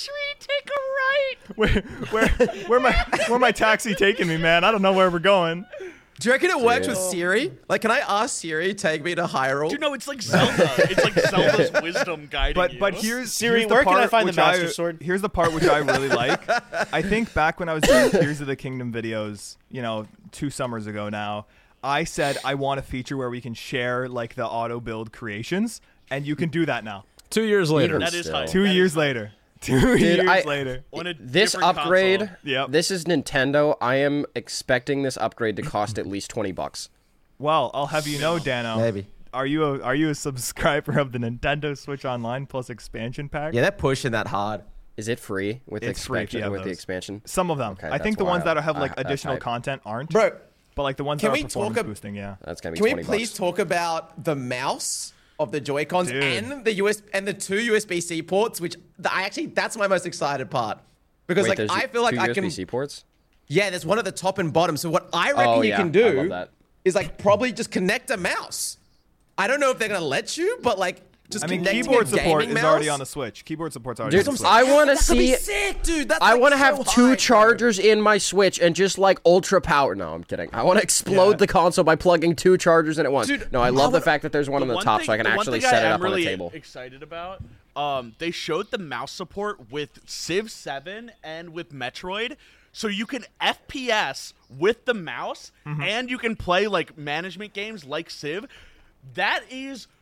tree, take a right. Where my taxi taking me, man? I don't know where we're going. Do you reckon it works with Siri? Like, can I ask Siri, take me to Hyrule? Dude, no, it's like Zelda. It's like Zelda's wisdom guiding you. But here's Siri, here's the where can part I find the which Master Sword? Here's the part which I really like. I think back when I was doing Tears of the Kingdom videos, 2 summers ago now, I said I want a feature where we can share like the auto build creations, and you can do that now. 2 years later. Even That is hype. 2 years later. 2 years later. On a This different upgrade, console. Yep. this is Nintendo. I am expecting this upgrade to cost at least $20. Well, I'll have you know, Dano. Maybe. Are you a subscriber of the Nintendo Switch Online Plus expansion pack? Yeah, they're pushing that hard. Is it free with It's free if you have the those. expansion? Some of them. Okay, I think that's the ones why that have like that's additional hype. content aren't. Bro, But like the ones Can that are we talk performance boosting, yeah. That's gonna be can $20. we please talk about the mouse of the Joy-Cons Dude. and the 2 USB-C ports, which that's my most excited part. Because Wait, like I feel like two I can USB-C ports? Yeah, there's one at the top and bottom. So what I reckon you yeah, can I do love that. is like probably just connect a mouse. I don't know if they're gonna let you, but like just connecting keyboard a support gaming is mouse. already on the Switch. Keyboard support's already Dude, on the Switch. I want to That could be see. sick, dude. That's I like want to so have 2 hype, chargers in my Switch and just like ultra power. No, I'm kidding. I want to explode the console by plugging 2 chargers in at once. Dude, no, I love the fact that there's one on the top, so I can the one actually thing set I it am up on really a table. Excited about. They showed the mouse support with Civ 7 and with Metroid, so you can FPS with the mouse, and you can play like management games like Civ. That is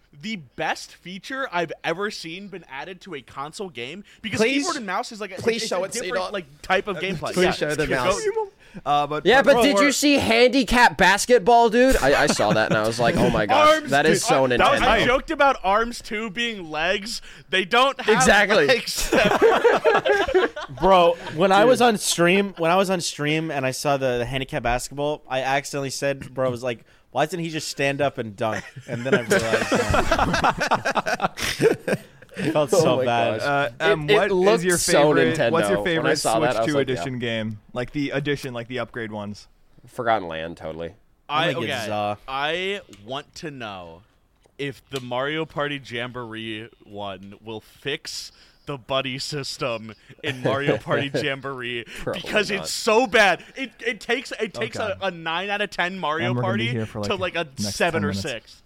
the best feature I've ever seen been added to a console game, because keyboard and mouse is like a different like type of gameplay. Please show the mouse. But did you see handicap basketball, dude? I saw that and I was like, oh my gosh, that is so Nintendo. I joked about Arms 2 being legs. They don't have legs. Bro, when I was on stream and I saw the handicap basketball, I accidentally said, bro, I was like, why doesn't he just stand up and dunk? And then I realized it felt so bad. What is your favorite? So what's your favorite Switch 2 like, edition game? Like the edition, like the upgrade ones. Forgotten Land, totally. I want to know if the Mario Party Jamboree one will fix the buddy system in Mario Party Jamboree, because it's so bad. It takes a 9 out of 10 Mario Party to like a 7 or 6.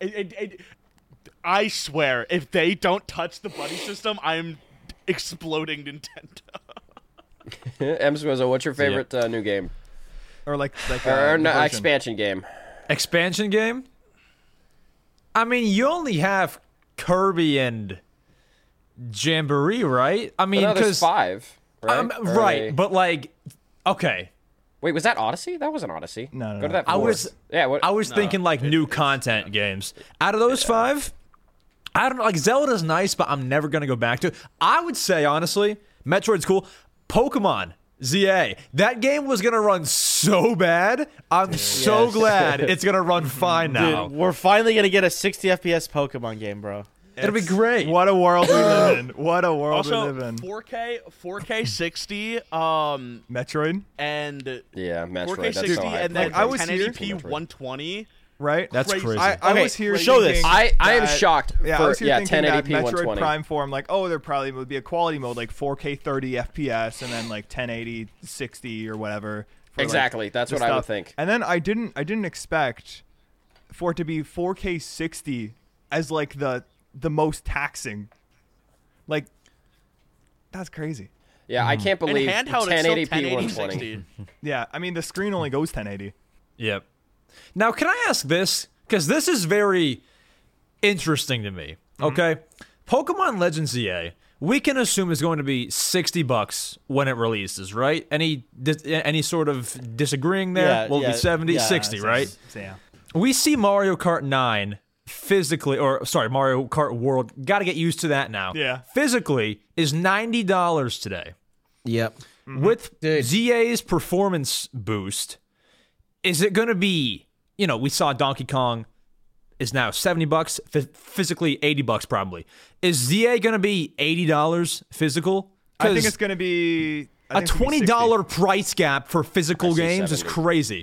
I swear, if they don't touch the buddy system, I'm exploding Nintendo. Emswizzle, what's your favorite new game? Or expansion game. Expansion game? I mean, you only have Kirby and Jamboree, right? I mean, there's 5, right? Right, but like, okay. Wait, was that Odyssey? That wasn't Odyssey. No. Go to that. I was thinking like new content games. Out of those 5, I don't know. Like Zelda's nice, but I'm never gonna go back to it. I would say honestly, Metroid's cool. Pokemon ZA. That game was gonna run so bad. I'm so glad it's gonna run fine now. Dude, we're finally gonna get a 60 FPS Pokemon game, bro. It'll be great. What a world we live in. What a world we live in. 4K 60 Metroid and Metroid, 4K 60 and then I was 1080p 120. Right? That's crazy. I was here show this. I am shocked. I was here thinking 1080p that Metroid 120. Prime 4, I'm like, oh, there probably would be a quality mode like 4K 30 FPS and then like 1080 60 or whatever. Exactly. Like, that's what I would think. And then I didn't expect for it to be 4K 60 as like the most taxing. Like, that's crazy. Yeah, I can't believe in handheld 1080p it's still 1080 120. Yeah, I mean the screen only goes 1080. Yep. Now, can I ask this? Because this is very interesting to me. Okay, Pokemon Legends ZA, we can assume is going to be $60 when it releases, right? Any sort of disagreeing there? Will it be 70, 60, right? Yeah. We see Mario Kart 9 physically, Mario Kart World, got to get used to that now. Yeah. Physically is $90 today. Yep. With ZA's performance boost, is it going to be, we saw Donkey Kong is now $70, physically $80 probably. Is ZA going to be $80 physical? I think it's going to be a $20 price gap for physical games 70. is crazy.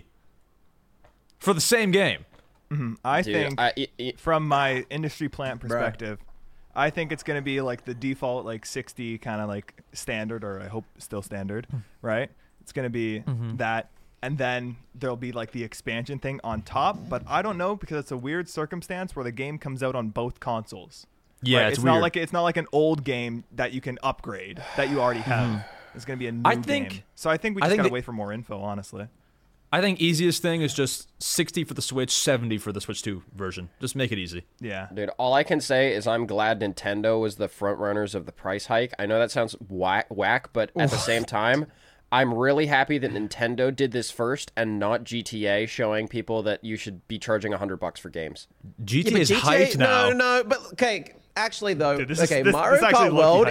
For the same game. I think from my industry plant perspective, I think it's going to be like the default like 60 kind of like standard, or I hope still standard, right? It's going to be that, and then there'll be like the expansion thing on top, but I don't know because it's a weird circumstance where the game comes out on both consoles. Yeah, right? it's weird. It's not like an old game that you can upgrade that you already have. It's going to be a new game. So I think we just got to wait for more info, honestly. I think easiest thing is just 60 for the Switch, 70 for the Switch 2 version. Just make it easy. Yeah. Dude, all I can say is I'm glad Nintendo was the front runners of the price hike. I know that sounds whack, but at the same time, I'm really happy that Nintendo did this first and not GTA, showing people that you should be charging $100 for games. GTA is hyped now. No, but okay, actually though, Dude, Mario Kart World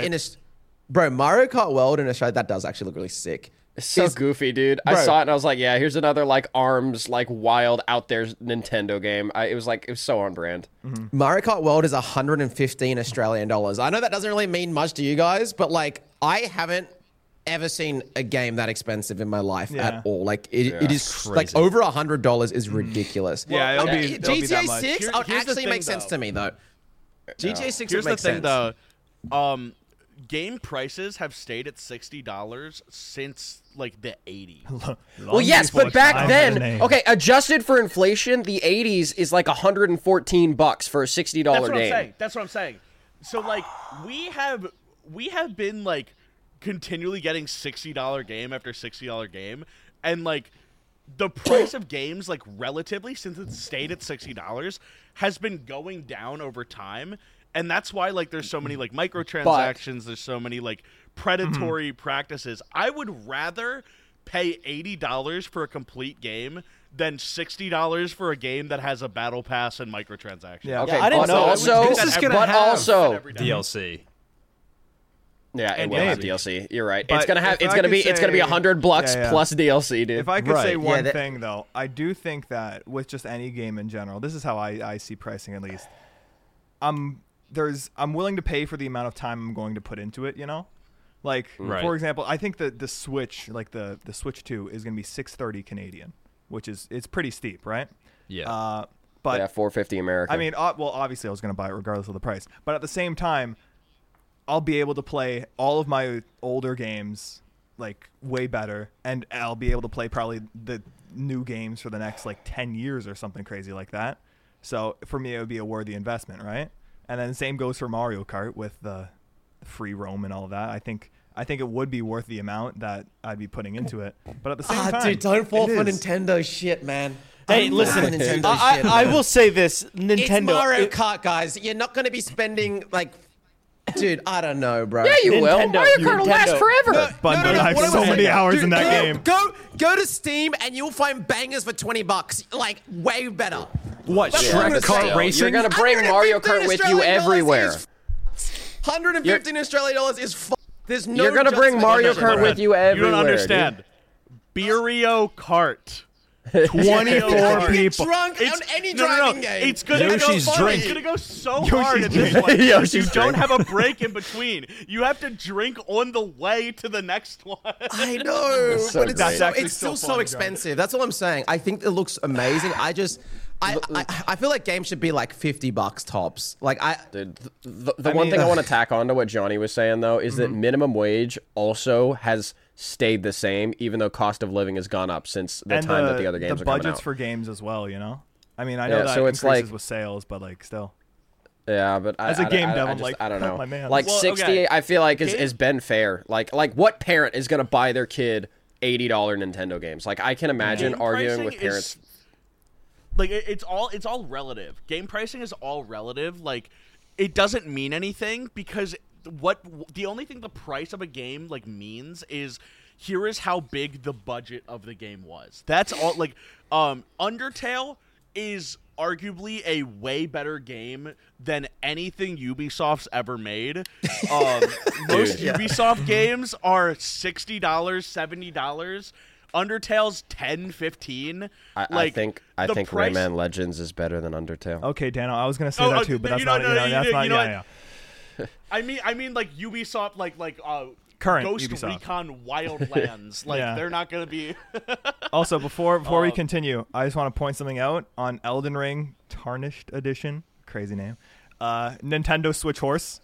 Mario Kart World in Australia, that does actually look really sick. It's so goofy, dude. I saw it and I was like, yeah, here's another like ARMS, like wild out there Nintendo game. It was so on brand. Mario Kart World is 115 Australian dollars. I know that doesn't really mean much to you guys, but like I haven't ever seen a game that expensive in my life at all. Like it is crazy. Like over $100 is ridiculous. Yeah, it'll be that much. GTA 6 actually makes sense to me though. GTA 6 Here's makes sense. Here's the thing though. Game prices have stayed at $60 since like the 80s. Well, yes, but back then, okay, adjusted for inflation, the 80s is like $114 for a $60 game. That's what I'm saying. So like we have been like continually getting $60 game after $60 game, and like the price of games, like relatively, since it stayed at $60, has been going down over time, and that's why like there's so many like microtransactions. There's so many like predatory practices. I would rather pay $80 for a complete game than $60 for a game that has a battle pass and microtransactions. Yeah, okay. I didn't know. Also, this is gonna have also DLC. Yeah, it will have DLC. You're right. But it's gonna have. It's gonna be $100 plus DLC, dude. If I could say one thing though, I do think that with just any game in general, this is how I see pricing at least. I'm willing to pay for the amount of time I'm going to put into it. You know, like for example, I think the Switch, like the Switch 2, is gonna be $630 Canadian, which is it's pretty steep, right? Yeah. But yeah, $450 American. I mean, well, obviously I was gonna buy it regardless of the price, but at the same time, I'll be able to play all of my older games like way better, and I'll be able to play probably the new games for the next like 10 years or something crazy like that. So for me, it would be a worthy investment, right? And then the same goes for Mario Kart with the free roam and all of that. I think it would be worth the amount that I'd be putting into it. But at the same time, dude, don't fall for Nintendo shit, man. Hey, listen, I will say this, Nintendo. It's Mario Kart, guys. You're not going to be spending like. Dude, I don't know, bro. Yeah, you will. Mario Kart will last forever. I have so many hours in that game. Go to Steam and you'll find bangers for $20. Like, way better. What, Shrek Kart Racing? You're going to bring Mario Kart with you everywhere. 115 Australian dollars is there's no. You're going to bring Mario Kart with you everywhere. You don't understand. Beerio Kart. 24 people. Drunk on any driving game. It's gonna Yoshi's go drink. It's gonna go so hard at this point. You don't have a break in between. You have to drink on the way to the next one. I know, but it's still so expensive. That's all I'm saying. I think it looks amazing. I feel like games should be like $50 tops. Like Dude, the one thing I want to tack on to what Johnny was saying though is that minimum wage also has stayed the same, even though cost of living has gone up since the time that the other games are coming out. The budgets for games as well, you know. I mean, I know that so it's increases like, with sales, but like still. Yeah, but as a game dev, I'm like, I don't know. My man. Like 60, I feel like has been fair. Like what parent is gonna buy their kid $80 Nintendo games? Like I can imagine arguing with parents. Like it's all relative. Game pricing is all relative. Like it doesn't mean anything because the only thing the price of a game like means is here is how big the budget of the game was. That's all. Like Undertale is arguably a way better game than anything Ubisoft's ever made. Most Ubisoft games are $60, $70. Undertale's $10, $15. I think Rayman Legends is better than Undertale. Okay, Dano, I was gonna say that too, but that's not. That's not. Yeah. I mean, like Ubisoft, like current Ghost Ubisoft. Recon Wildlands. Like they're not gonna be. Also, before we continue, I just want to point something out on Elden Ring Tarnished Edition. Crazy name. Nintendo Switch Horse.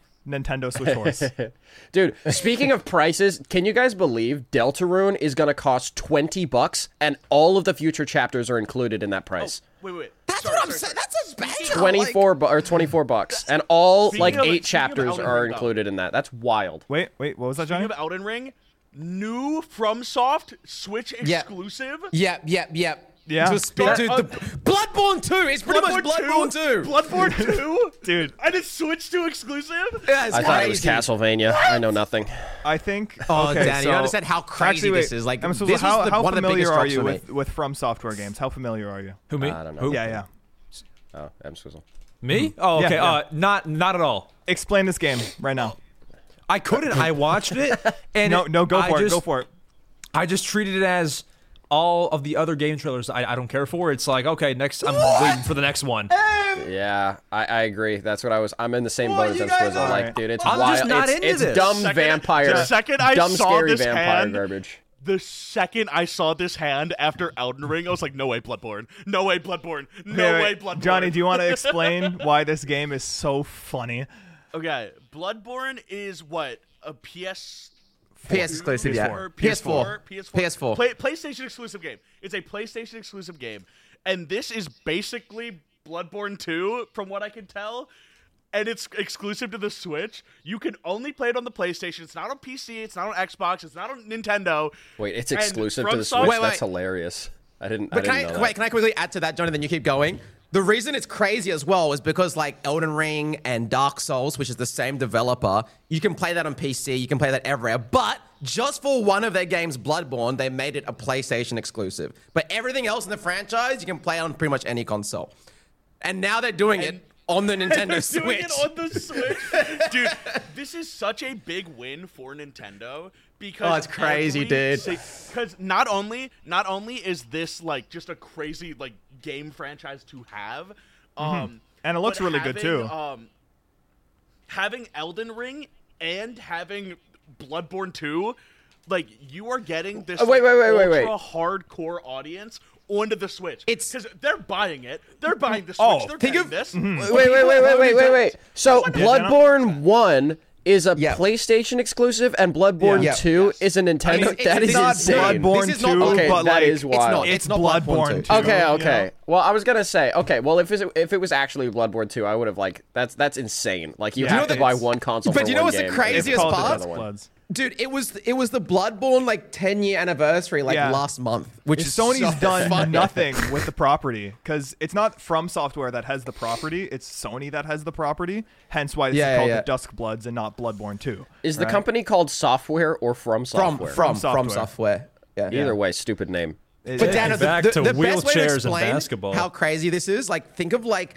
Dude, speaking of prices, can you guys believe Deltarune is going to cost $20 and all of the future chapters are included in that price? Oh, wait. That's what I'm saying. That's a bad. $24 and all like 8 chapters are included in that. That's wild. Wait, what was that, Johnny? Speaking of Elden Ring, new FromSoft Switch exclusive. Yep. Yeah. Dude, Bloodborne 2. It's pretty much Bloodborne 2. Bloodborne 2? Dude. And it's Switch 2 exclusive? Yeah, it's I thought it was Castlevania. I know nothing. I think. Oh, okay, Dan, you understand how crazy this is. Like, this was how one of the biggest familiar are you with with From Software games? How familiar are you? Who, me? I don't know. Yeah. Oh, M-Swizzle. Me? Oh, okay. Yeah. Not at all. Explain this game right now. I couldn't. I watched it. And no, go for it. I just treated it as all of the other game trailers I don't care for. It's like, okay, next I'm waiting for the next one. Yeah, I agree. That's what I'm in the same boat as M-Swizzle. Like, dude, it's I'm wild. just not into it's this. dumb vampire. The second I dumb, saw scary this vampire hand, garbage. The second I saw this hand after Elden Ring, I was like, no way, Bloodborne. No way, Bloodborne. No way, Bloodborne. Johnny, do you want to explain why this game is so funny? Okay, Bloodborne is what? A PS exclusive, PS4. PlayStation exclusive game. It's a PlayStation exclusive game. And this is basically Bloodborne 2, from what I can tell. and it's exclusive to the Switch. You can only play it on the PlayStation. It's not on PC. It's not on Xbox. It's not on Nintendo. Wait, it's exclusive to the Switch? That's hilarious. I didn't know that. Can I quickly add to that, Johnny, then you keep going? The reason it's crazy as well is because like Elden Ring and Dark Souls, which is the same developer, you can play that on PC, you can play that everywhere. But just for one of their games, Bloodborne, they made it a PlayStation exclusive. But everything else in the franchise, you can play on pretty much any console. And now they're doing it on the Nintendo Switch. Doing it on the Switch. Dude, this is such a big win for Nintendo. Because it's crazy, dude. Because not only is this like just a crazy like game franchise to have, and it looks really good too. Having Elden Ring and having Bloodborne 2, like you are getting this ultra hardcore audience onto the Switch. It's because they're buying it. They're buying the Switch. They're paying this. Wait. So Bloodborne 1 is a PlayStation exclusive, and Bloodborne 2 is a Nintendo. That is insane. Bloodborne 2, okay, but that is wild. It's not Bloodborne 2. Okay. Well, I was gonna say, well, if it was actually Bloodborne 2, I would have that's insane. Like you have to buy one console. But for you know one what's the game. craziest part? Dude, it was the Bloodborne like 10-year anniversary last month, which is Sony's done nothing with the property because it's not From Software that has the property, it's Sony that has the property. Hence why it's called the Duskbloods and not Bloodborne 2. Is the company called Software or From Software? From Software. Yeah. Either way, stupid name. But Dan, back to the wheelchairs best way to explain and basketball. how crazy this is, like think of like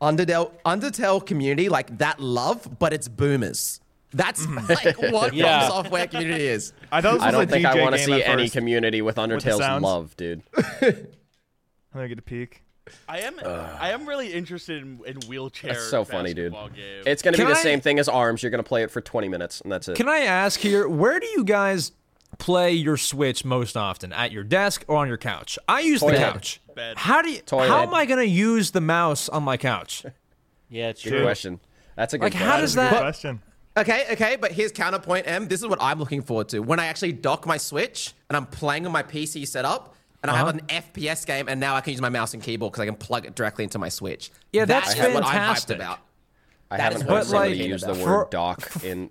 Undertale community, like that love, but it's boomers. That's like what From Software community is. I don't think I want to see any community with Undertale's love, dude. I'm gonna get a peek. I am really interested in wheelchair. That's so funny, dude. Game. It's gonna be the same thing as ARMS. You're gonna play it for 20 minutes, and that's it. Can I ask here, where do you guys play your Switch most often? At your desk or on your couch? I use the couch. Bed. How am I gonna use the mouse on my couch? Yeah, it's good question. That's a good question. How does that? Question. Okay, but here's counterpoint, M. This is what I'm looking forward to. When I actually dock my Switch and I'm playing on my PC setup and I have an FPS game and now I can use my mouse and keyboard because I can plug it directly into my Switch. Yeah, that's fantastic. what I'm hyped about. I haven't heard somebody use the word dock in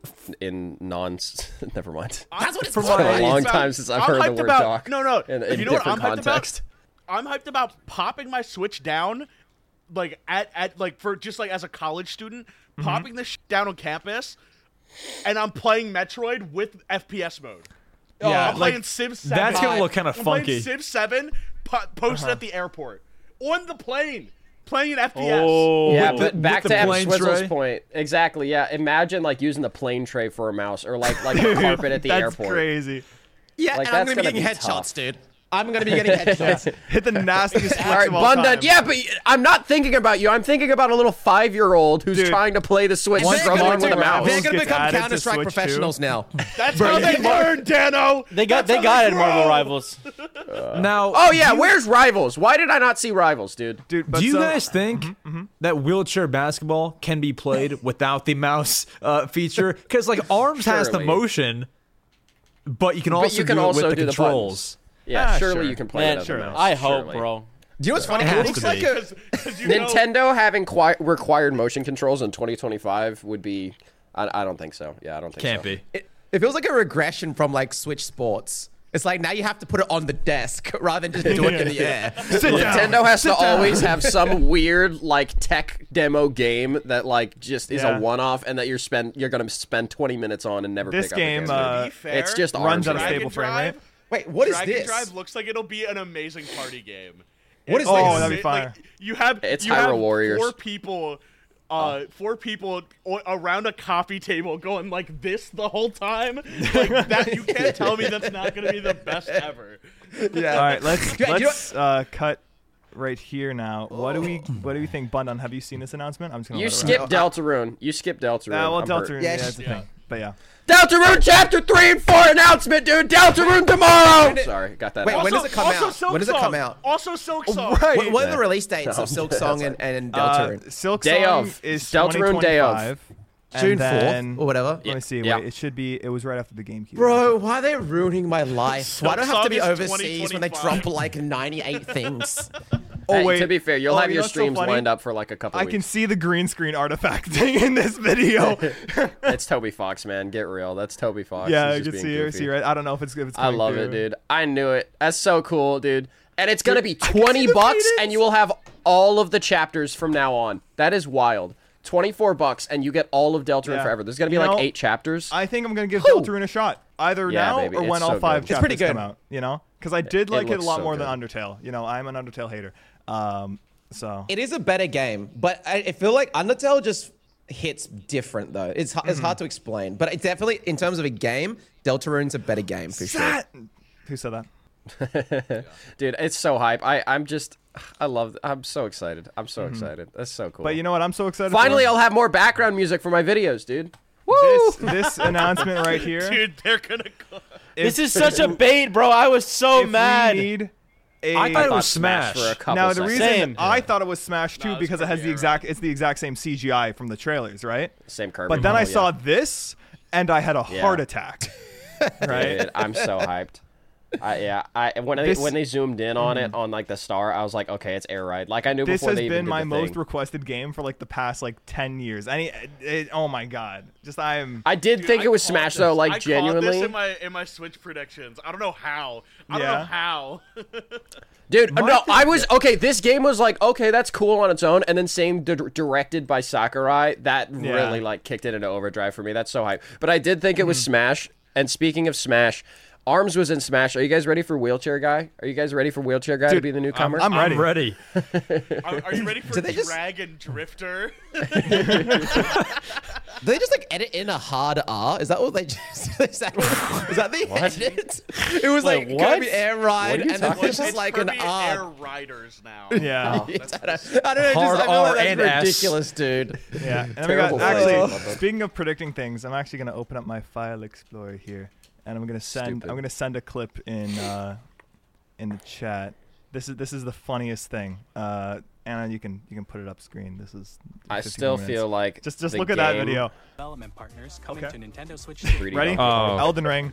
non. Never mind. That's what it's been a long time since I've heard the word dock. No. In you know what I'm hyped context. about? I'm hyped about popping my Switch down, like at like for just like as a college student, popping this shit down on campus. And I'm playing Metroid with FPS mode. Yeah, I'm playing Civ 7. That's gonna look kind of funky. I'm playing Civ 7 posted at the airport. On the plane. Playing an FPS. Oh. Yeah, but back to M. Swizzle's point. Exactly, yeah. Imagine like using the plane tray for a mouse or like a carpet at the airport. That's crazy. Yeah, like, and I'm going to be getting headshots, dude. I'm going to be getting headshots. Hit the nastiest flicks All right, of all Bunda, time. yeah, but I'm not thinking about you. I'm thinking about a little 5-year-old who's trying to play the Switch struggling with a mouse. They're going to become Counter-Strike professionals now. That's how they learn, Dano. They got it in Marvel Rivals. Now, oh yeah, where's Rivals? Why did I not see Rivals, dude? Do you guys think that wheelchair basketball can be played without the mouse feature? Because like ARMS has the motion, but you can also do it with the controls. Yeah, surely you can play it. Sure. I hope, bro. Do you know what's funny? It looks like Nintendo having required motion controls in 2025 would be. I don't think so. Yeah, I don't think Can't so. be. It feels like a regression from like Switch Sports. It's like now you have to put it on the desk rather than just do it in the air. Nintendo has to always have some weird like tech demo game that like just is a one-off and that you're gonna spend 20 minutes on and never this pick up game, again. It's just runs on a stable frame rate. Wait, what is Dragon this? Drive looks like it'll be an amazing party game. What is this? Oh, that'd be fire. Like, you have Hyrule Warriors. Four people around a coffee table going like this the whole time. Like that, you can't tell me that's not going to be the best ever. Yeah. All right, let's cut right here now. What do we think, Bundon? Have you seen this announcement? I'm just gonna. You skipped Deltarune. You skipped Deltarune. Well, Deltarune. Yeah, that's the Yeah. thing. But yeah. Deltarune Chapter 3 and 4 announcement, dude. Deltarune tomorrow. Sorry, got that. Wait, out. when does it come out? Silk When does it come Song. out? Also, Silk Song. Right. What are the release dates of Silk Song and Deltarune? Silk Day Song of. is Deltarune Day of. 2025. June And 4th or whatever. Let me see. Yeah. Wait, it should be. It was right after the GameCube. Bro, why are they ruining my life? Why do I have to be Silk Song is overseas when they 2025. drop like 98 things? Oh wait. To be fair, you'll have your streams lined up for like a couple. I can see the green screen artifact thing in this video. It's Toby Fox, man. Get real. That's Toby Fox. Yeah, I can see right. I don't know if it's I love it, dude. I knew it. That's so cool, dude. And it's gonna be $20, and you will have all of the chapters from now on. That is wild. $24, and you get all of Deltarune forever. There's gonna be like 8 chapters. I think I'm gonna give Deltarune a shot, either now or when all 5 chapters come out. You know, because I did like it a lot more than Undertale. You know, I'm an Undertale hater. So it is a better game, but I feel like Undertale just hits different though. It's hard to explain, but it's definitely in terms of a game, Deltarune's a better game for sure. Who said that? Dude, it's so hype. I'm so excited. I'm so excited. That's so cool. But you know what? I'm so excited. Finally, I'll have more background music for my videos, dude. Woo! This announcement right here, dude. They're gonna. This is such a bait, bro. I was so mad. I thought it was Smash. For a couple now the reason Same. I thought it was Smash too because it has the exact same CGI from the trailers, right? Same Kirby. But then I saw this and I had a heart attack. Right? Dude, I'm so hyped. When they zoomed in on it on like the star, I was like, okay, it's Air Ride. Like I knew this before has they even been did my the most thing. requested game for like the past like 10 years. Oh my god, I did think it was Smash though, like genuinely. I called this in my Switch predictions. I don't know how. I don't know how. Dude, no, I was okay. This game was like, okay, that's cool on its own, and then same directed by Sakurai. That really like kicked it into overdrive for me. That's so hype. But I did think it was Smash. And speaking of Smash, Arms was in Smash. Are you guys ready for Wheelchair Guy? Are you guys ready for Wheelchair Guy to be the newcomer? I'm ready. Are you ready for Dragon Drifter? Do they just like edit in a hard R? Is that what they just? Is that the edit? It was like Kirby Air Ride, and it was just like an R. Air Riders now. Yeah. I don't know. Hard I feel R like and that's S. ridiculous, dude. Yeah. And speaking of predicting things, I'm actually gonna open up my file explorer here. And I'm gonna send a clip in the chat. This is the funniest thing. Anna, you can put it up screen. This is. I still feel like just look at that video. Development partners coming to Nintendo Switch. Ready? Elden Ring.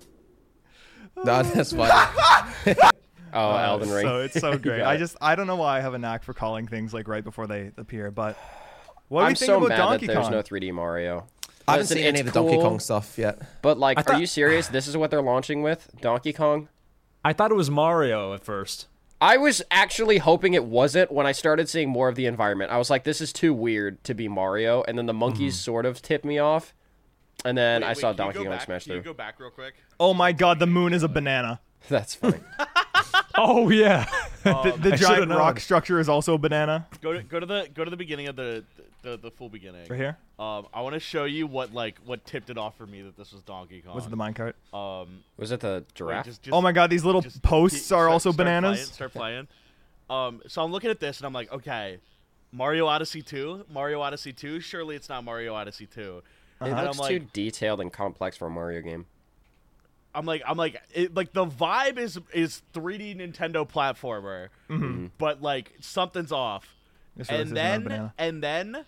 No, that's funny. Elden Ring. So it's so great. I don't know why I have a knack for calling things like right before they appear, but what do you think about Donkey Kong? There's no 3D Mario. I haven't seen any of the Donkey Kong stuff yet. But like, are you serious? This is what they're launching with? Donkey Kong? I thought it was Mario at first. I was actually hoping it wasn't when I started seeing more of the environment. I was like, this is too weird to be Mario. And then the monkeys sort of tipped me off. And then I saw Donkey Kong smash through. Can you go back real quick? Oh my god, the moon is a banana. That's funny. Oh yeah. The giant rock structure is also a banana. Go to the beginning of the full beginning. Right here. I want to show you what tipped it off for me that this was Donkey Kong. Was it the minecart? Was it the giraffe? Oh my god, these little posts are also bananas. Start playing. So I'm looking at this and I'm like, okay, Mario Odyssey 2. Surely it's not Mario Odyssey 2. It looks too detailed and complex for a Mario game. I'm like, the vibe is 3D Nintendo platformer, but like something's off. And then,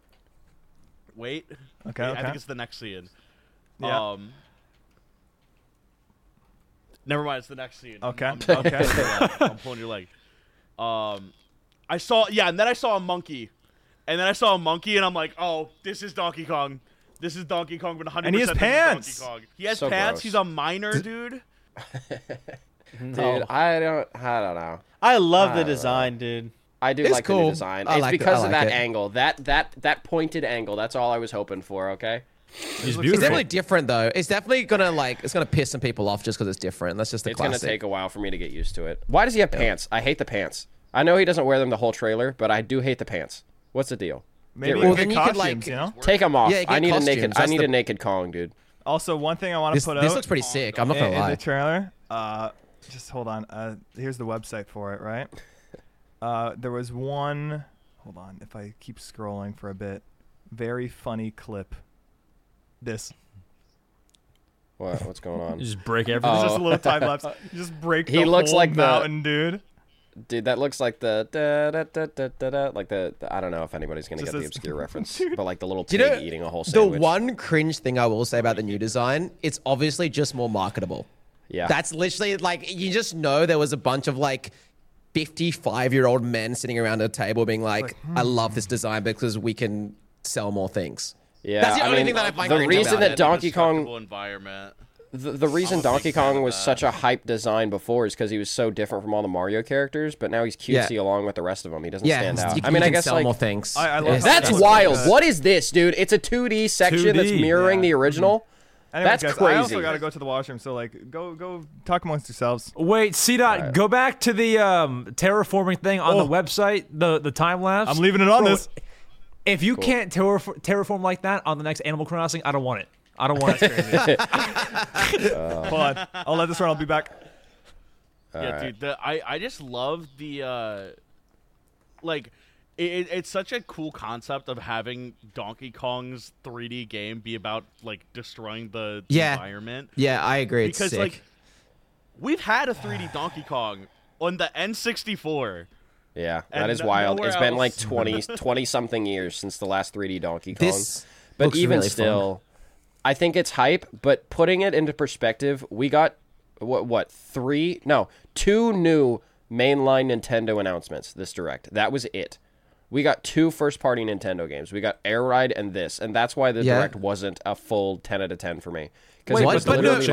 wait. Okay. I think it's the next scene. Yeah. Never mind. It's the next scene. Okay. I'm pulling your leg. And then I saw a monkey, and I'm like, oh, this is Donkey Kong. This is Donkey Kong, but 100%. And he has pants. Donkey Kong. He has so pants. Gross. He's a miner, dude. Dude, I don't know. I love the design, dude. I do like the new design. It's because of that angle. That pointed angle. That's all I was hoping for, okay? It's definitely different though. It's definitely gonna piss some people off just because it's different. That's just the classic. It's gonna take a while for me to get used to it. Why does he have pants? I hate the pants. I know he doesn't wear them the whole trailer, but I do hate the pants. What's the deal? Maybe then you could costumes, you know? Take them off. Yeah, I need a naked Kong, dude. Also, one thing I want to put out. This looks pretty sick. I'm not gonna lie. In the trailer, just hold on. Here's the website for it, right? There was one. Hold on. If I keep scrolling for a bit, very funny clip. This. What's going on? You just break everything. It's just a little time lapse. You just break the looks whole like mountain, dude. Dude, that looks like the like the I don't know if anybody's gonna get the obscure reference, but like the little pig eating a whole sandwich. The one cringe thing I will say about the new design, it's obviously just more marketable. Yeah, that's literally like you just know there was a bunch of like 55-year-old men sitting around a table being like, I love this design because we can sell more things. Yeah, that's the only thing that I find the reason that Donkey Kong environment. The reason Donkey Kong was such a hype design before is because he was so different from all the Mario characters, but now he's cutesy along with the rest of them. He doesn't stand out. I mean, I guess sell more things. I love that's wild. What is this, dude? It's a 2D section that's mirroring the original. Anyways, that's guys, crazy. I also got to go to the washroom, so like, go talk amongst yourselves. Wait, C-Dot, go back to the terraforming thing on the website, the time lapse. I'm leaving it on this. If you can't terraform like that on the next Animal Crossing, I don't want it. I don't want it. Hold on. I'll let this run. I'll be back. Dude. I just love the like. It's such a cool concept of having Donkey Kong's 3D game be about like destroying the environment. Yeah, I agree. Because like we've had a 3D Donkey Kong on the N64. Yeah, that is wild. It's been like 20 something years since the last 3D Donkey Kong. But even really still, I think it's hype. But putting it into perspective, we got two new mainline Nintendo announcements this Direct. That was it. We got 2 first-party Nintendo games. We got Air Ride and this, and that's why the Direct wasn't a full 10 out of 10 for me. Wait, it was literally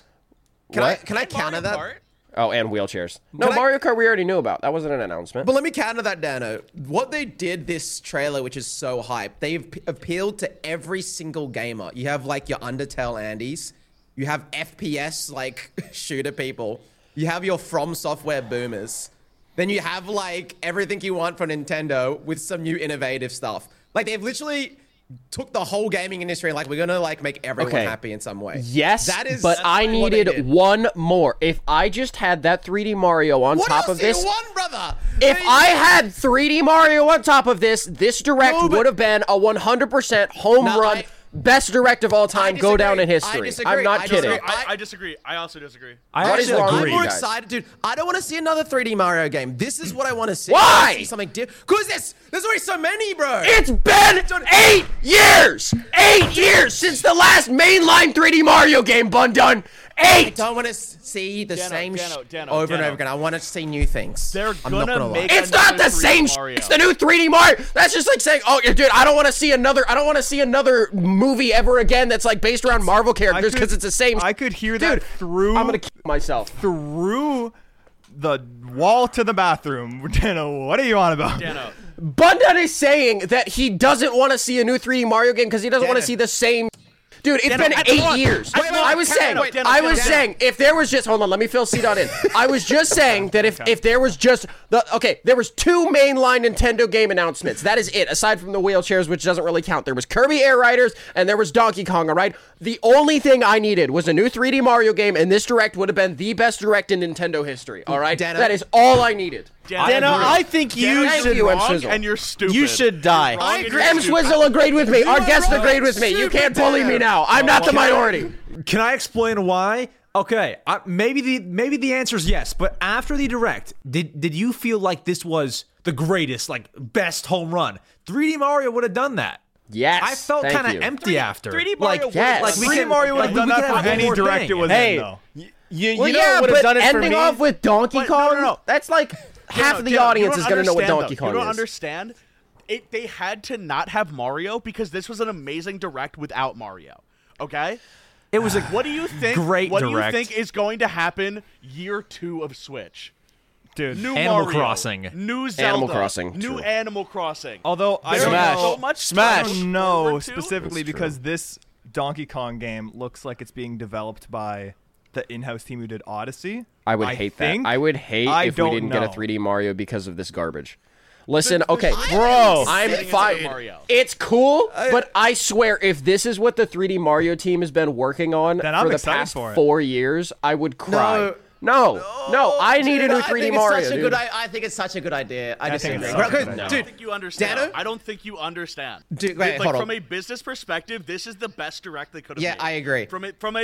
like, can I counter that? Kart? Oh, and wheelchairs. No, Mario Kart we already knew about. That wasn't an announcement. But let me counter that, Dano. What they did this trailer, which is so hype, they've appealed to every single gamer. You have like your Undertale Andys. You have FPS like shooter people. You have your From Software boomers. Then you have like everything you want from Nintendo with some new innovative stuff. Like they've literally took the whole gaming industry and like we're gonna like make everyone happy in some way. Yes, but I needed one more. If I just had that 3D Mario on top of this, brother. If I had 3D Mario on top of this, this Direct would have been a 100% home run. Best Direct of all time, go down in history. I'm not kidding. I disagree. I also disagree. What is wrong with you guys? I'm more excited, dude. I don't want to see another 3D Mario game. This is what I want to see. Why? See something different. Because there's already so many, bro. It's been 8 years! 8 years since the last mainline 3D Mario game, Bundun! 8! I don't want to see the same over and over again. I want to see new things. They're gonna make it's not the same It's the new 3D Mario. That's just like saying, oh, dude, I don't want to see another movie ever again that's like based around Marvel characters because it's the same. I could hear that through. I'm gonna kill myself. Through the wall to the bathroom. Dano, what are you on about? Dano. Bundun is saying that he doesn't want to see a new 3D Mario game because he doesn't want to see the same. Dude, it's been 8 years. I was saying, if there was just, hold on, let me fill C-Dot in. I was just saying that if there was just, there was 2 mainline Nintendo game announcements. That is it, aside from the wheelchairs, which doesn't really count. There was Kirby Air Riders, and there was Donkey Kong, all right? The only thing I needed was a new 3D Mario game, and this Direct would have been the best Direct in Nintendo history, all right? Dano, that is all I needed. Dano, I think you should. And you're stupid. You should die. M. Swizzle agreed with me. Our guest agreed with me. You can't bully me now. I'm not the minority. Can I explain why? Okay, maybe the answer is yes, but after the Direct, did you feel like this was the greatest, like best home run? 3D Mario would have done that. Yes, I felt kind of empty after. 3D Mario would have 3D Mario would have done that for any Direct it was in, though. You know what would have done it for me? Ending off with Donkey Kong? No. That's like half of the audience is going to know what Donkey Kong is. You don't understand? They had to not have Mario because this was an amazing Direct without Mario. Okay? It was a what do you think? Great What Direct. do you think is going to happen year 2 of Switch? Dude, new Animal Mario, Crossing, new Zelda, Animal Crossing, new true. Animal Crossing. Although I don't know so much Smash. I don't know specifically because this Donkey Kong game looks like it's being developed by the in-house team who did Odyssey. I would hate that. I would hate if we didn't get a 3D Mario because of this garbage. Listen, okay, bro, I'm fine. It's cool, but I swear, if this is what the 3D Mario team has been working on for the past 4 years, I would cry. No, I need a new 3D Mario. I think it's such a good idea. I disagree. I don't think you understand. Dano? I don't think you understand. Dude, wait, like, hold on. from a business perspective, this is the best Direct they could have made. Yeah, I agree. From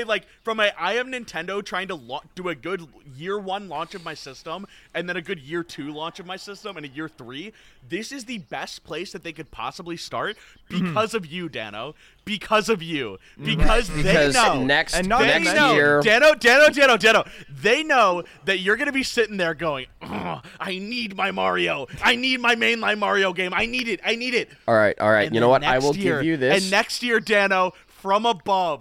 a I am Nintendo trying to do a good year 1 launch of my system and then a good year 2 launch of my system and a year 3. This is the best place that they could possibly start because of you, Dano. Because of you. Because they know. Next year. Dano. They know that you're going to be sitting there going, I need my Mario. I need my mainline Mario game. I need it. All right. And you know what? I will give you this. And next year, Dano, from above,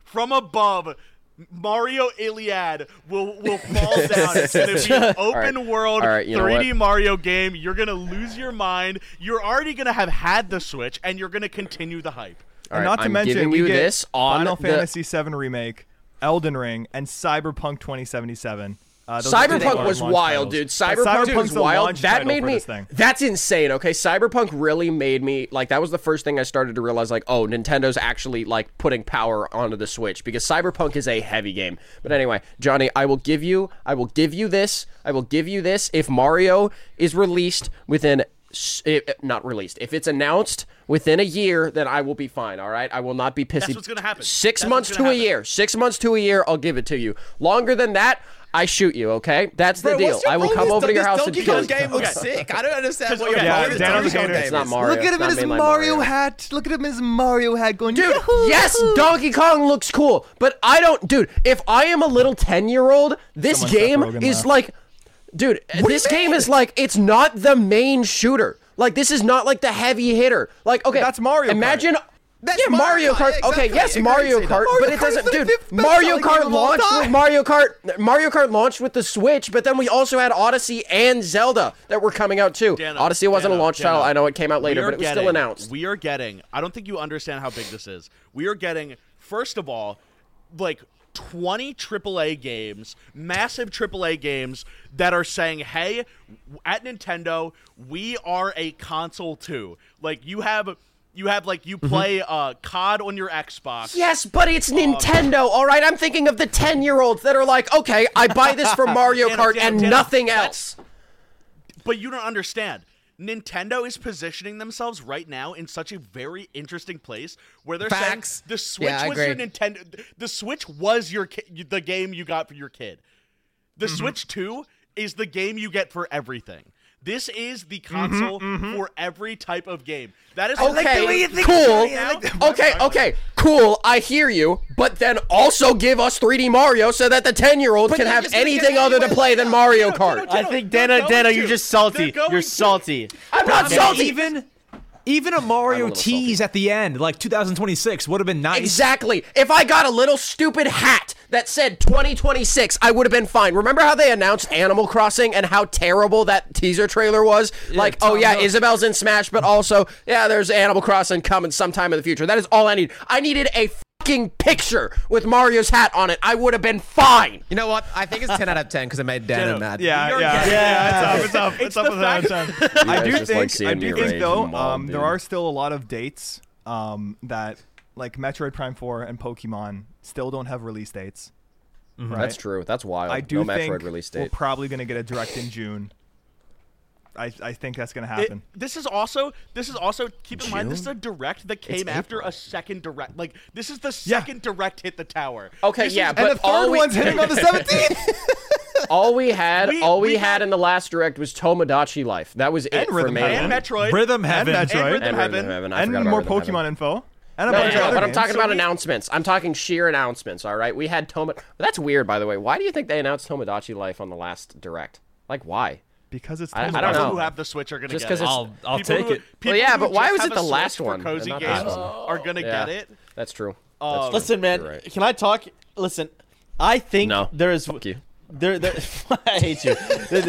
Mario Iliad will fall down. It's going to be an open world 3D Mario game. You're going to lose your mind. You're already going to have had the Switch, and you're going to continue the hype. And not to mention, we get Final Fantasy VII Remake, Elden Ring, and Cyberpunk 2077. Cyberpunk was wild, dude. Cyberpunk was wild. That made me. That's insane. Okay, Cyberpunk really made me like. That was the first thing I started to realize. Like, oh, Nintendo's actually like putting power onto the Switch because Cyberpunk is a heavy game. But anyway, Johnny, I will give you this. If Mario is released within. Not released. If it's announced within a year, then I will be fine. All right, I will not be pissy. That's what's gonna happen. 6 months to a year. 6 months to a year. I'll give it to you. Longer than that, I shoot you. Okay, that's the deal. I will come over to your house and kill you. Donkey Kong game looks sick. I don't understand what you're talking about. It's not Mario. Look at him in his Mario hat. Look at him in his Mario hat going. Dude, Yahoo! Yes, Donkey Kong looks cool, but I don't. Dude, if I am a little 10-year-old, this game is like. Dude, this game is like, it's not the main shooter. Like, this is not like the heavy hitter. Like, okay. That's Mario Kart. Imagine. That's Mario Kart. Exactly. Okay, yes, Mario Kart, but it doesn't. Dude, Mario Kart launched with Mario Kart launched with the Switch, but then we also had Odyssey and Zelda that were coming out too. Odyssey wasn't a launch title. I know it came out later, but it was still announced. We are getting. I don't think you understand how big this is. We are getting, first of all, like 20 AAA games, massive AAA games that are saying, hey, at Nintendo, we are a console too. Like, you play COD on your Xbox. Yes, but it's Nintendo, all right? I'm thinking of the 10-year-olds that are like, okay, I buy this for Mario Kart and nothing else. But you don't understand. Nintendo is positioning themselves right now in such a very interesting place where they're saying the Switch was your Nintendo. The Switch was the game you got for your kid. The Switch 2 is the game you get for everything. This is the console for every type of game. That is cool. Cool. I hear you, but then also give us 3D Mario so that the 10-year-old can have anything other to play than Mario Kart. I think Dano, you're just salty. You're salty. I'm not salty. Even a Mario tease at the end, like 2026, would have been nice. Exactly. If I got a little stupid hat that said 2026, I would have been fine. Remember how they announced Animal Crossing and how terrible that teaser trailer was? Like, oh yeah, Isabel's in Smash, but also, yeah, there's Animal Crossing coming sometime in the future. That is all I need. I needed a fucking picture with Mario's hat on it. I would have been fine. You know what? I think it's 10 out of 10 because it made Dano mad. Yeah. It's up with 10 out of 10. I do think though, there are still a lot of dates that, like Metroid Prime 4 and Pokemon, still don't have release dates. Right? That's true. That's wild. I do think Metroid release date. We're probably going to get a Direct in June. I think that's going to happen. This is also keep in mind, this is a Direct that came after a second Direct. Like, this is the second Direct hit the tower. Okay, but and the third one's hitting on the 17th. all we had in the last Direct was Tomodachi Life. That was it for me. And Metroid. Rhythm Heaven. And more Pokemon info. And but I'm talking about announcements. I'm talking sheer announcements, all right? We had That's weird, by the way. Why do you think they announced Tomodachi Life on the last Direct? Like, why? Because it's I don't know. Who have the Switch are going to get it. I'll take it. But why was it the last one? Cozy games are going to get it. That's true. Listen, man, can I talk? Listen, I think there is. Fuck you. I hate you.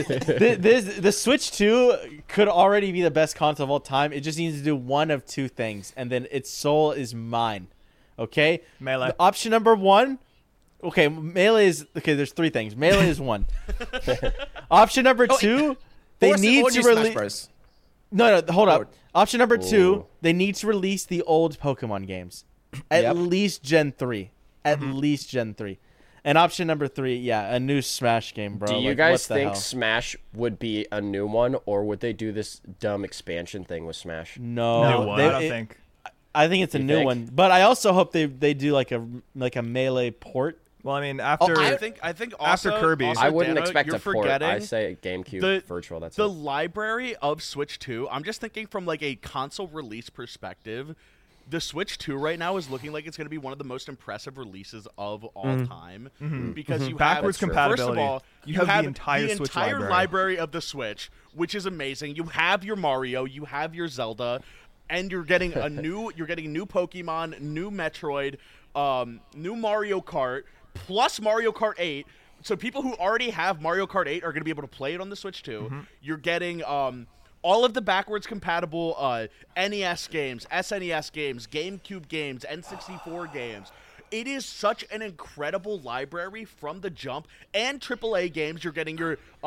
The Switch 2 could already be the best console of all time. It just needs to do one of two things, and then its soul is mine. Okay? Melee. Option number one. Okay, Melee is... Okay, there's three things. Melee is one. Option number two, they need to release... No, hold up. Option number two, they need to release the old Pokemon games. At least Gen 3. At least Gen 3. And option number three, a new Smash game, bro. Do you guys think Smash would be a new one, or would they do this dumb expansion thing with Smash? No, I don't think. I think it's a new one, but I also hope they do like a Melee port. Well, I mean, after I think also, after Kirby, I wouldn't expect a port. Forgetting I say GameCube Virtual. That's the library of Switch 2. I'm just thinking from like a console release perspective. the Switch 2 right now is looking like it's going to be one of the most impressive releases of all time because you backwards have, compatibility. First of all, you have the entire Switch library of the Switch, which is amazing. You have your Mario, you have your Zelda, and you're getting new Pokemon, new Metroid, new Mario Kart, plus Mario Kart 8. So people who already have Mario Kart 8 are going to be able to play it on the Switch 2. You're getting all of the backwards compatible NES games, SNES games, GameCube games, N64 games. It is such an incredible library from the jump, and AAA games. You're getting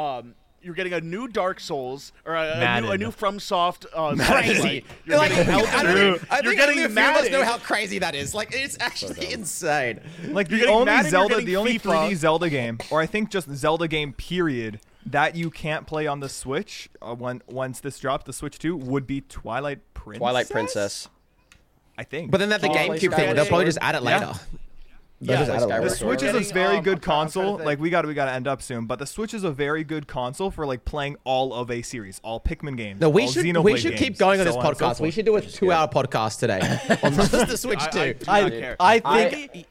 a new Dark Souls or a new FromSoft. Crazy. You're getting I think only a few of us know how crazy that is. Like, it's actually insane. Like the only the only 3D Zelda game, or I think just Zelda game period, that you can't play on the Switch once this drops, the Switch 2, would be Twilight Princess. I think. But then the GameCube thing, they'll probably just add it later. The Switch is a very good console. Like we got to end up soon, but the Switch is a very good console for like playing all of a series, all Pikmin games. No, we should keep going on this podcast. We should do a 2-hour podcast today on just the Switch 2. I think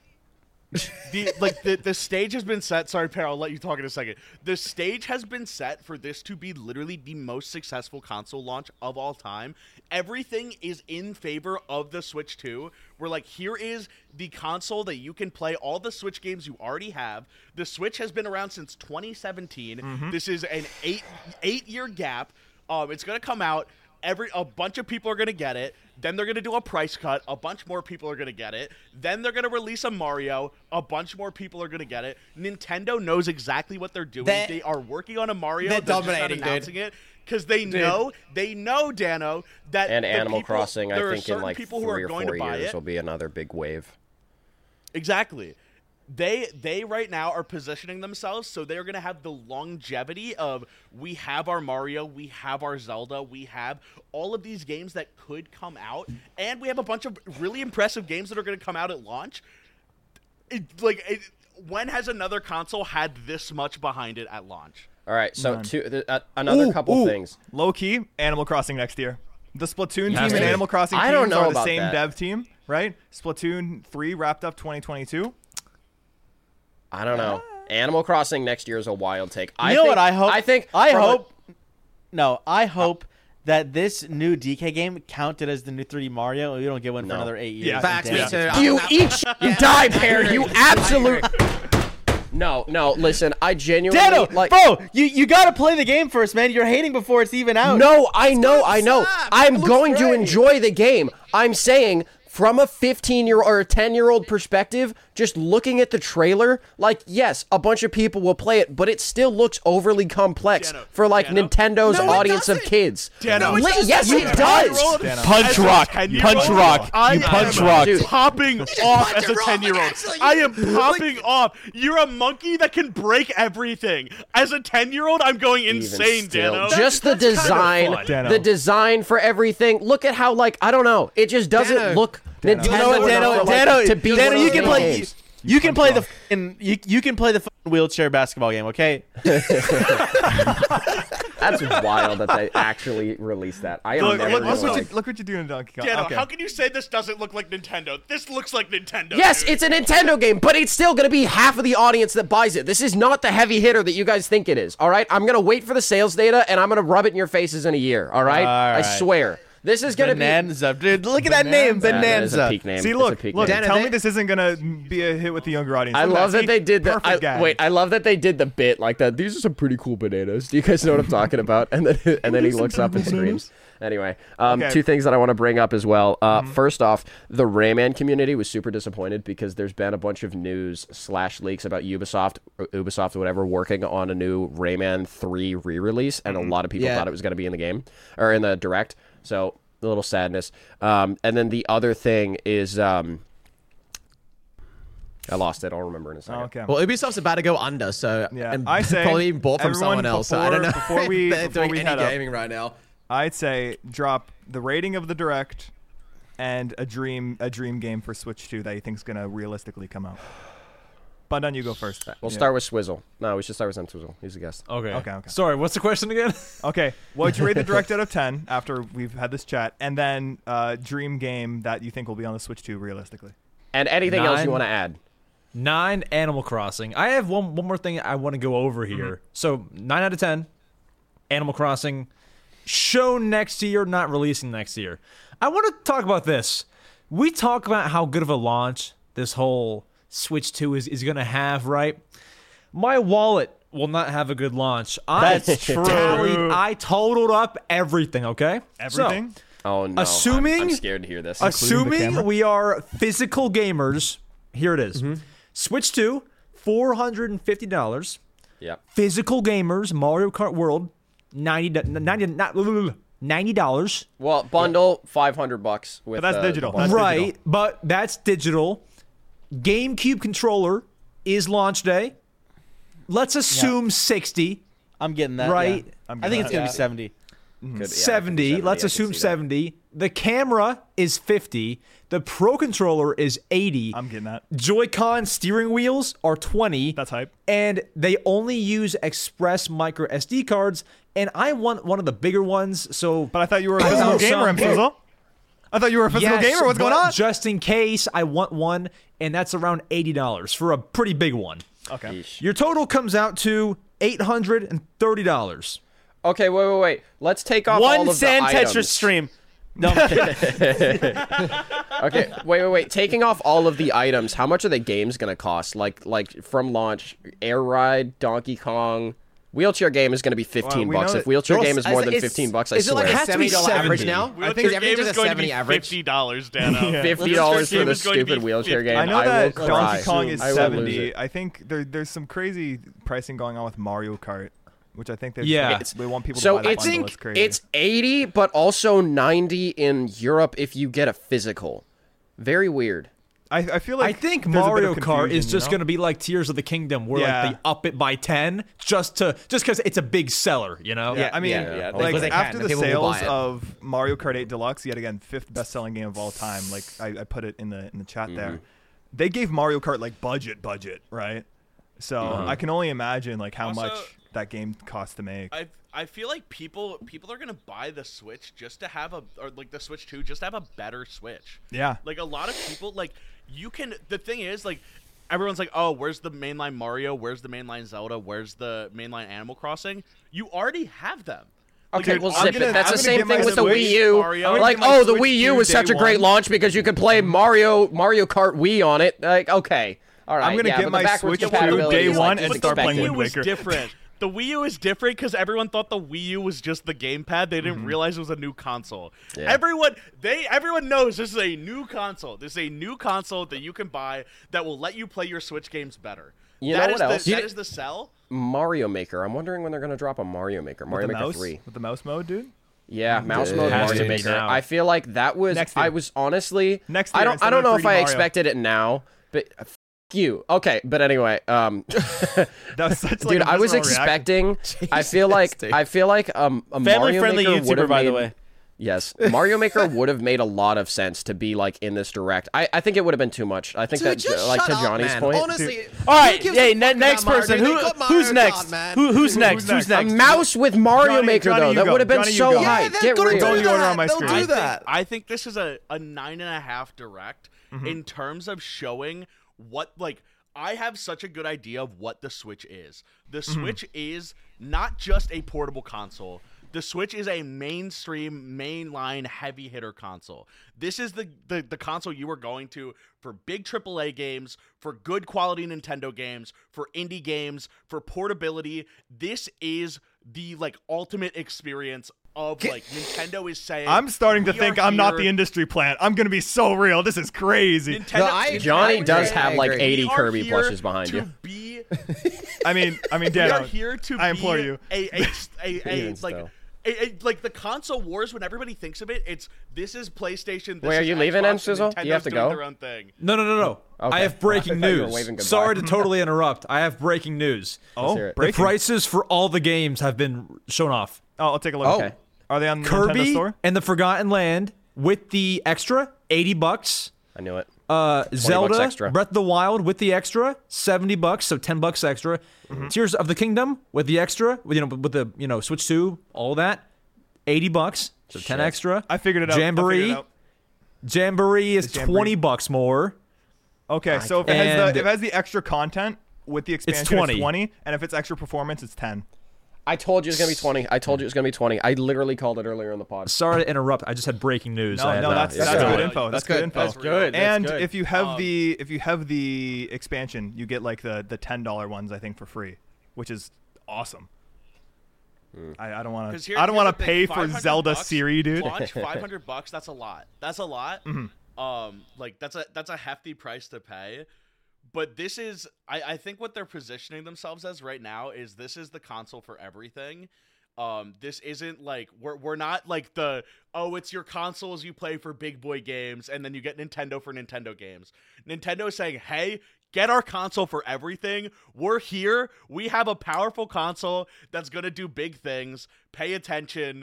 the stage has been set. Sorry, Per, I'll let you talk in a second. The stage has been set for this to be literally the most successful console launch of all time. Everything is in favor of the Switch 2. We're like, here is the console that you can play all the Switch games you already have. The Switch has been around since 2017. This is an eight-year gap. It's going to come out. A bunch of people are going to get it. Then they're going to do a price cut. A bunch more people are going to get it. Then they're going to release a Mario. A bunch more people are going to get it. Nintendo knows exactly what they're doing. They are working on a Mario. They're dominating, just not announcing it because they know, Dano, that and Animal Crossing, I think in like 3 or 4 years will be another big wave. Exactly. They right now are positioning themselves so they're going to have the longevity of we have our Mario, we have our Zelda, we have all of these games that could come out, and we have a bunch of really impressive games that are going to come out at launch. When has another console had this much behind it at launch? All right, so another couple things. Low key, Animal Crossing next year. The Splatoon team and Animal Crossing teams are the same dev team, right? Splatoon 3 wrapped up 2022. I don't know. Animal Crossing next year is a wild take. I hope that this new DK game counted as the new 3D Mario, and we don't get one for another 8 years. Yeah, facts. Me too. You die, Pear. You absolute. No, listen, I genuinely Dano, bro, you gotta play the game first, man. You're hating before it's even out. No, I know. I'm going to enjoy the game. I'm saying from a 15-year or a 10-year-old perspective, just looking at the trailer, like, yes, a bunch of people will play it, but it still looks overly complex for Nintendo's audience of kids. Yes, it does. Punch rock. You punch rock. Dude, popping off as a 10-year-old. I am popping off. You're a monkey that can break everything. As a 10-year-old, I'm going insane, Dano. Just the design, the design for everything. Look at how, I don't know. It just doesn't look Nintendo. Dano, you can play. You can play the wheelchair basketball game, okay? That's wild that they actually released that. Look what you're doing, Donkey Kong. Dano, how can you say this doesn't look like Nintendo? This looks like Nintendo. Yes, dude. It's a Nintendo game, but it's still going to be half of the audience that buys it. This is not the heavy hitter that you guys think it is, all right? I'm going to wait for the sales data, and I'm going to rub it in your faces in a year, all right? I swear. This is gonna Bonanza. Dude, look at that name, Bonanza. That is a peak name. See, look. Tell me this isn't gonna be a hit with the younger audience. I love that they did that. I love that they did the bit like that. These are some pretty cool bananas. Do you guys know what I'm talking about? And then he looks up and screams. Anyway, two things that I want to bring up as well. First off, the Rayman community was super disappointed because there's been a bunch of news / leaks about Ubisoft or whatever working on a new Rayman 3 re-release, and a lot of people thought it was going to be in the game or in the Direct. So a little sadness. And then the other thing is, I lost it. I'll remember in a second. Okay. Well, Ubisoft's about to go under, so I say probably even bought from someone else. So I don't know. Before they're doing any head gaming right now. I'd say drop the rating of the Direct and a dream game for Switch 2 that you think is gonna realistically come out. Bundan, you go first. We'll start with Swizzle. No, we should start with Swizzle. He's the guest. Okay. Sorry, what's the question again? Okay. What would you rate the Direct out of 10 after we've had this chat? And then dream game that you think will be on the Switch 2 realistically. And anything else you want to add? 9, Animal Crossing. I have one more thing I want to go over here. So 9 out of 10, Animal Crossing. Show next year, not releasing next year. I want to talk about this. We talk about how good of a launch this whole Switch 2 is going to have, right? My wallet will not have a good launch. That's true. I totaled up everything, okay? Everything? So, oh, no. I'm scared to hear this. Assuming we are physical gamers, here it is. Switch 2, $450. Yep. Physical gamers, Mario Kart World, $90. Well, bundle $500 with. But that's digital. Right, but that's digital. GameCube controller is launch day. Let's assume 60. I'm getting that. Right. Yeah. I think it's gonna be 70. 70. Let's assume 70. The camera is 50. The Pro Controller is 80. I'm getting that. Joy-Con steering wheels are 20. That's hype. And they only use Express micro SD cards. And I want one of the bigger ones. So, but I thought you were a physical gamer, Sizzle. I thought you were a physical gamer. What's going on? Just in case, I want one, and that's around $80 for a pretty big one. Okay. Your total comes out to $830. Okay, wait. Let's take off all of the Sand items. Tetris stream. No. Okay, wait. Taking off all of the items, how much are the games going to cost? Like from launch, Air Ride, Donkey Kong... Wheelchair game is going to be $15. If wheelchair game is more than $15, I swear. Is it like a $70 average now? I think everything is going to be $50, Dano. $50 for the stupid wheelchair game. I know that Donkey Kong is $70. I think there's some crazy pricing going on with Mario Kart, which I think they want people to buy that bundle. It's crazy. It's $80, but also $90 in Europe if you get a physical. Very weird. I feel like I think Mario Kart is just going to be like Tears of the Kingdom, where like they up it by 10 just because it's a big seller, you know? Yeah, I mean, like after the sales of Mario Kart 8 Deluxe, yet again 5th best-selling game of all time. Like I put it in the chat there. They gave Mario Kart like budget, right? So I can only imagine like how much that game costs to make. I feel like people are gonna buy the Switch just to have the Switch 2 just to have a better Switch. Yeah. Like a lot of people the thing is like everyone's like, oh, where's the mainline Mario? Where's the mainline Zelda? Where's the mainline Animal Crossing? You already have them. Okay, well, zip it. That's the same thing with the Wii U. Like, oh, the Wii U was such a great launch because you could play Mario Kart Wii on it. Like, okay, all right. I'm gonna get my Switch 2 day one and start playing Wind Waker. Different. The Wii U is different because everyone thought the Wii U was just the gamepad. They didn't realize it was a new console. Yeah. Everyone knows this is a new console. This is a new console that you can buy that will let you play your Switch games better. You know what else? That is the sell. Mario Maker. I'm wondering when they're going to drop a Mario Maker. Mario Maker 3. With the mouse mode, dude? Yeah, mouse mode Mario Maker. I feel like that was... I was honestly... Next year, I don't know if I expected it now, but... You okay, but anyway, that was such, dude, I was expecting. I feel like a family-friendly YouTuber, by the way. Yes, Mario Maker would have made a lot of sense to be like in this direct. I think it would have been too much. I think that like to Johnny's point. Honestly, all right, hey, next person. Who's next? Who's next? Who's next? A mouse with Mario Maker though. That would have been so hype. Get real. Do that. I think this is a 9.5 direct in terms of showing. What I have such a good idea of what the Switch is. The Switch is not just a portable console. The Switch is a mainline heavy hitter console. This is the console you are going to for big AAA games, for good quality Nintendo games, for indie games, for portability. This is the ultimate experience of Nintendo is saying. I'm starting to think I'm not the industry plant. I'm going to be so real. This is crazy. Johnny does have 80 Kirby plushes behind you. I mean, Dan, we are here to I implore you. The console wars. When everybody thinks of it, this is PlayStation. Wait, are you leaving, Sizzle? You have to go. Their own thing. No. Okay. I have breaking news. Sorry to totally interrupt. I have breaking news. Oh, the prices for all the games have been shown off. Oh, I'll take a look. Okay. Are they on the Kirby Nintendo Store? and the Forgotten Land with the extra $80. I knew it. Zelda Breath of the Wild with the extra, $70, so $10 extra. Tears of the Kingdom with the extra, with the Switch 2, all that, $80, so $10 extra. I figured it out. Jamboree is $20 more. Okay, so if it has the extra content with the expansion, it's 20, and if it's extra performance, it's 10. I told you it's gonna be 20. I literally called it earlier in the pod. Sorry to interrupt. I just had breaking news. No, that's good info. That's good info. That's good. And if you have the expansion, you get like the $10 ones, I think, for free, which is awesome. I don't want to pay for Zelda Siri, dude. Launch $500. That's a lot. That's a lot. Like that's a hefty price to pay. But this is, I think what they're positioning themselves as right now is this is the console for everything. This isn't like, we're not like it's your console as you play for big boy games and then you get Nintendo for Nintendo games. Nintendo is saying, hey, get our console for everything. We're here. We have a powerful console that's going to do big things. Pay attention.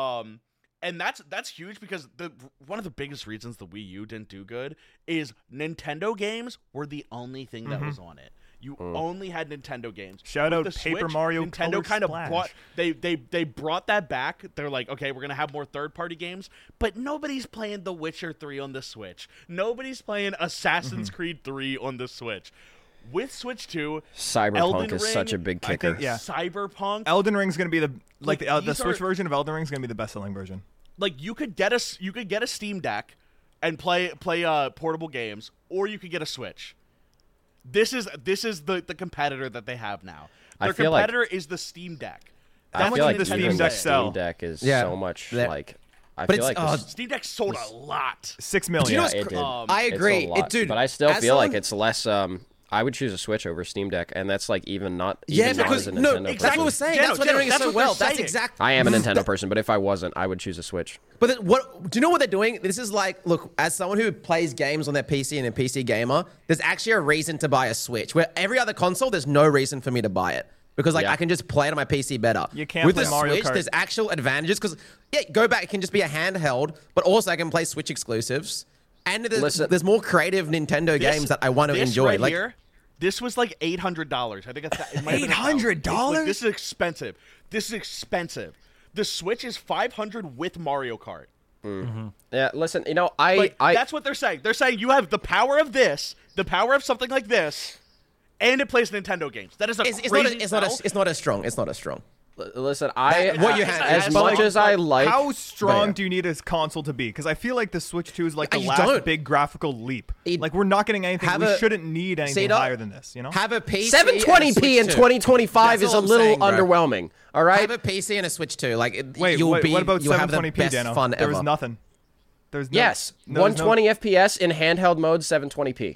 And that's huge because one of the biggest reasons the Wii U didn't do good is Nintendo games were the only thing that was on it. You only had Nintendo games. Shout out Paper Mario. Nintendo kind of brought they brought that back. They're like, okay, we're gonna have more third-party games, but nobody's playing The Witcher 3 on the Switch. Nobody's playing Assassin's Creed 3 on the Switch. With Switch 2, Cyberpunk is such a big kicker. Cyberpunk. Elden Ring's gonna be the Switch version of Elden Ring's gonna be the best-selling version. Like you could get a Steam Deck and play portable games, or you could get a Switch. This is the competitor that they have now. Their competitor is the Steam Deck. I feel like the Steam Deck is so much like. I feel like Steam Deck sold a lot. 6 million. It did. I agree, dude. But I still feel like it's less. I would choose a Switch over Steam Deck, and that's like even not. Because that's what we're saying. That's what they're doing so well. That's exactly. I am a Nintendo person, but if I wasn't, I would choose a Switch. But do you know what they're doing? This is like, look, as someone who plays games on their PC and a PC gamer, there's actually a reason to buy a Switch. Where every other console, there's no reason for me to buy it. Because I can just play it on my PC better. You can't with play the Mario Switch, Kart. There's actual advantages. Because go back, it can just be a handheld, but also I can play Switch exclusives. And there's more creative Nintendo games that I want to enjoy. Right here, this was like $800. I think it's $800. Like, this is expensive. The Switch is $500 with Mario Kart. Yeah, listen, that's what they're saying. They're saying you have the power of this, the power of something like this, and it plays Nintendo games. That is it's not as strong. It's not as strong. Listen, as I like. How strong do you need a console to be? Because I feel like the Switch 2 is like the last big graphical leap. Like we're not getting anything. We shouldn't need anything higher than this. You know, have a PC. 720p in 2025 is a little underwhelming. All right, have a PC and a Switch 2. Like what about 720p, Dano? Fun there was ever. nothing. Yes, 120 FPS in handheld mode, 720p.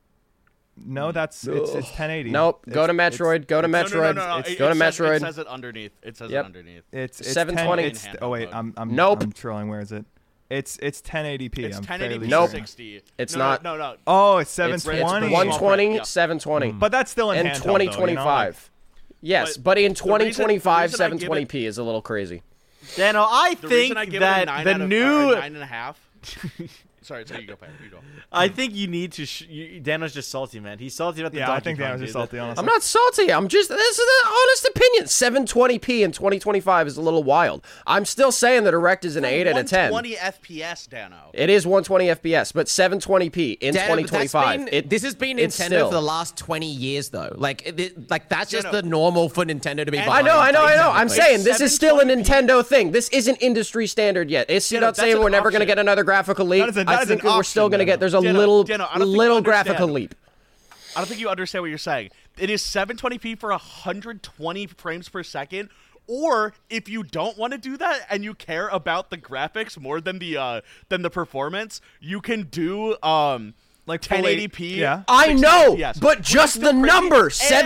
No, it's 1080. Nope. Go to Metroid. Go to Metroid. No. Go to Metroid. It says it underneath. It's 720. wait, I'm trolling. Where is it? It's 1080p. It's 1080p. Nope. 60. It's not. No. Oh, it's 720. It's 120, 720. But that's still in 2025. Yes, but in 2025, 720p is a little crazy. Dano, I think that the new 9.5. Sorry, you go, Pat. You go. I think you need to. Dano's just salty, man. He's salty about the Donkey I think Kong, Dano's just salty, honestly. I'm not salty. This is an honest opinion. 720p in 2025 is a little wild. I'm still saying the Direct is an 8 out of 10. 120 FPS, Dano. It is 120 FPS, but 720p in 2025. This has been Nintendo for the last 20 years, though. Like that's just the normal for Nintendo to be buying. I know. I'm saying this is still a Nintendo thing. This isn't industry standard yet. It's not saying we're never going to get another graphical leap. I think we're still going to get. There's a little graphical leap. I don't think you understand what you're saying. It is 720p for 120 frames per second. Or if you don't want to do that and you care about the graphics more than the performance, you can do like 1080p. Yeah. I know, but just the number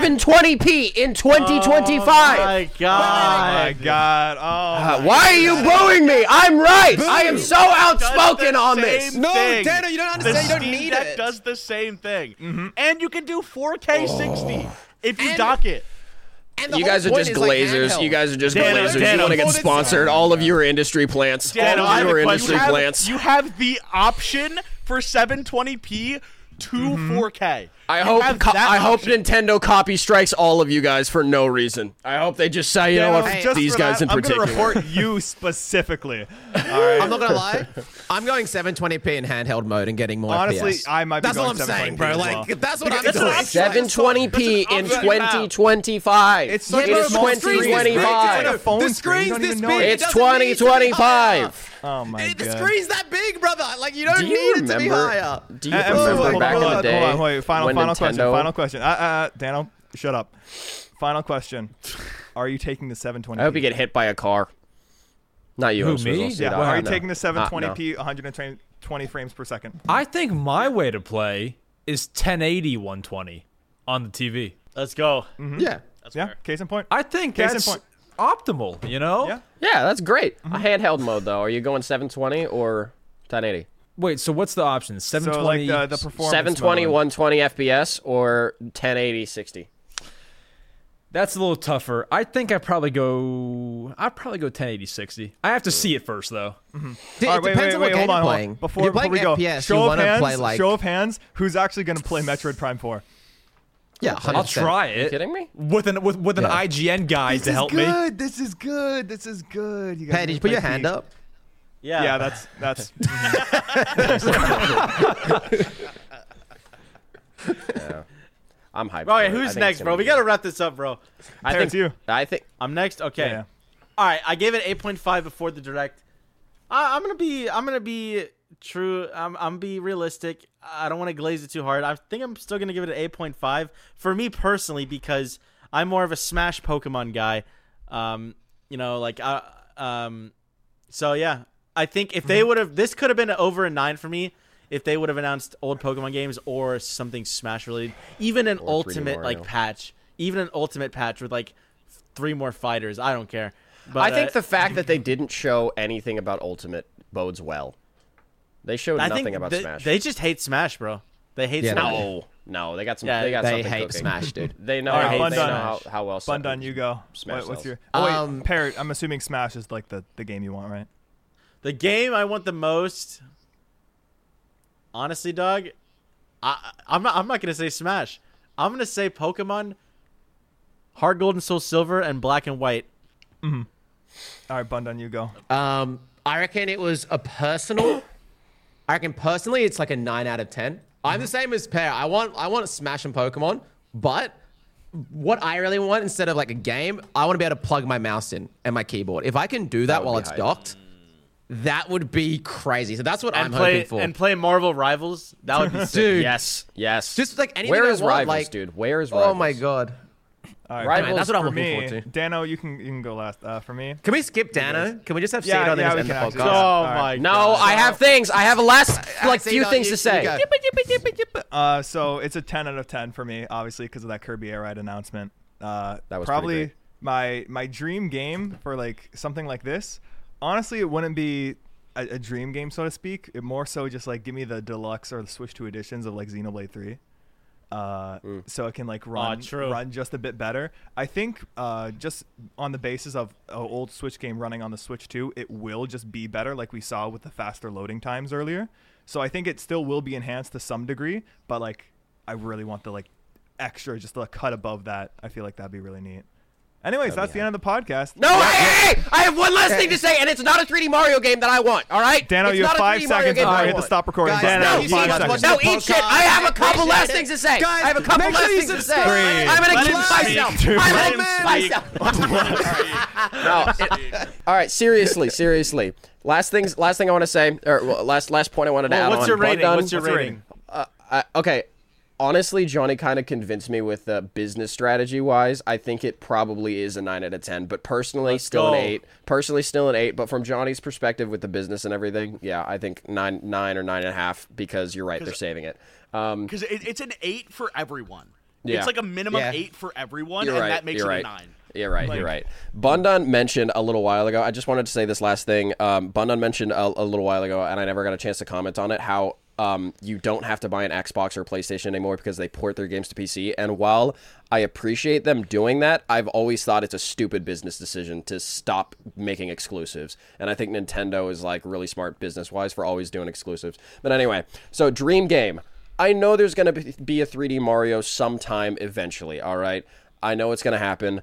720p in 2025. Oh my god! Why are you booing me? I'm right. I am so outspoken on this. No, Dano, you don't understand. You don't need it. That does the same thing, and you can do 4K 60 if you dock it. You guys are just glazers. You guys are just glazers. You want to get sponsored. All of you are industry plants. All of you are industry plants. You have the option for 720p to 4K. I hope Nintendo copy strikes all of you guys for no reason. I hope they just say, you know what, these guys in particular. I'm going to report you specifically. All right. I'm not going to lie. I'm going 720p in handheld mode and getting more Honestly, FPS. I might be That's going what I'm saying, bro. well. That's what I'm doing. 720p in 2025. It's 2025. The screen's this big. It's 2025. Oh my god. The screen's that big, brother. Like, you don't need it to be higher. Do you remember back in the day? Hold on, wait. Final Nintendo... question. Daniel, shut up. Final question. Are you taking the 720p? I hope you get hit by a car. Not you. Who, me? Yeah. Are you taking the 720p 120 frames per second? I think my way to play is 1080 120 on the TV. Let's go. Mm-hmm. Yeah. That's Yeah. fair. Case in point. I think that's optimal, you know? Yeah. Yeah, that's great. A handheld mode, though. Are you going 720 or 1080? Wait, so what's the options? 720, So like the performance 720, mode. 120 FPS or 1080, 60? That's a little tougher. I think I'd probably go 1080, 60. I have to see it first, though. It All right, depends on what game hold you're on. playing. Before we go, FPS, show you of hands, who's actually going to play Metroid Prime 4? Yeah, 100%. I'll try Are you it. kidding me? With an IGN guide to help me. This is good. You guys Hey, did you put your hand up? Yeah, that's. Yeah. I'm hyped. Bro, for okay, it. I who's think next, it's bro? gonna We be gotta good. wrap this up, bro. I think I'm next. Okay. Yeah. All right. I gave it 8.5 before the direct. I'm gonna be true. I'm gonna be realistic. I don't want to glaze it too hard. I think I'm still gonna give it an 8.5 for me personally because I'm more of a Smash Pokemon guy. So yeah, I think if they would have, this could have been over a 9 for me if they would have announced old Pokemon games or something Smash related, even an ultimate patch, with like 3 more fighters. I don't care. But I think the fact that they didn't show anything about Ultimate bodes well. They showed nothing about Smash. They just hate Smash, bro. They hate Smash. No, they got some. Yeah, they hate cooking. Smash, dude. They know. All right, they know how well. Bundun, you go. Smash What's sells. your? Wait, Parrot. I'm assuming Smash is like the game you want, right? The game I want the most, honestly, dog. I'm not gonna say Smash. I'm gonna say Pokemon, Heart Gold and Soul Silver, and Black and White. Mm-hmm. All right, Bundun, you go. I reckon it was a personal. I reckon personally, it's like a 9 out of 10. I'm the same as Pear. I want to Smash and Pokemon, but what I really want instead of like a game, I want to be able to plug my mouse in and my keyboard. If I can do that while it's docked, that would be crazy. So that's what I'm hoping for. And play Marvel Rivals. That would be sick. Dude. Yes. Just like anything. Where is I want, Rivals, like, dude? Where is Rivals? Oh my god. All right, Rivals that's what I'm for looking me, forward to. Dano, you can go last. For me, Can we skip Dano? Can we just have Yeah, Cedar yeah, and we then can end the actually. podcast? Oh All my right. No, god. I have things. I have a last few Cedar, things you to say. go. So it's a 10 out of 10 for me, obviously because of that Kirby Air Ride announcement. That was probably pretty my dream game for like something like this. Honestly, it wouldn't be a dream game, so to speak. It more so just like give me the deluxe or the Switch 2 editions of like Xenoblade 3. So it can like run just a bit better. I think just on the basis of an old Switch game running on the Switch 2, it will just be better, like we saw with the faster loading times earlier. So I think it still will be enhanced to some degree, but like I really want the like extra, just the cut above that. I feel like that'd be really neat. Anyways, that's the end of the podcast. No, hey, I have one last thing to say, and it's not a 3D Mario game that I want. All right, Dano, it's you have not a 5 3D Mario seconds game before that I I hit the want. stop recording. Guys, Dano, no, 5 seconds. No, eat shit. I have a couple last things to say. Guys, I have a couple make sure last you things to say. subscribe. I'm gonna keep myself. All right, seriously. Last thing I want to say, or last point I wanted to add on. What's your rating? Bundun- What's your rating? Okay. Honestly, Johnny kind of convinced me with the business strategy wise. I think it probably is a 9 out of 10, but personally, still an 8. Personally, still an 8. But from Johnny's perspective with the business and everything, yeah, I think 9 or 9.5 because you're right, they're saving it. Because it's an 8 for everyone. Yeah. It's like a minimum 8 for everyone, You're and right, that makes you're it right. a 9. You're right. Bundun mentioned a little while ago, I just wanted to say this last thing. Bundun mentioned a little while ago, and I never got a chance to comment on it, how you don't have to buy an Xbox or PlayStation anymore because they port their games to PC. And while I appreciate them doing that, I've always thought it's a stupid business decision to stop making exclusives. And I think Nintendo is like really smart business-wise for always doing exclusives. But anyway, so Dream Game. I know there's going to be a 3D Mario sometime eventually, all right? I know it's going to happen.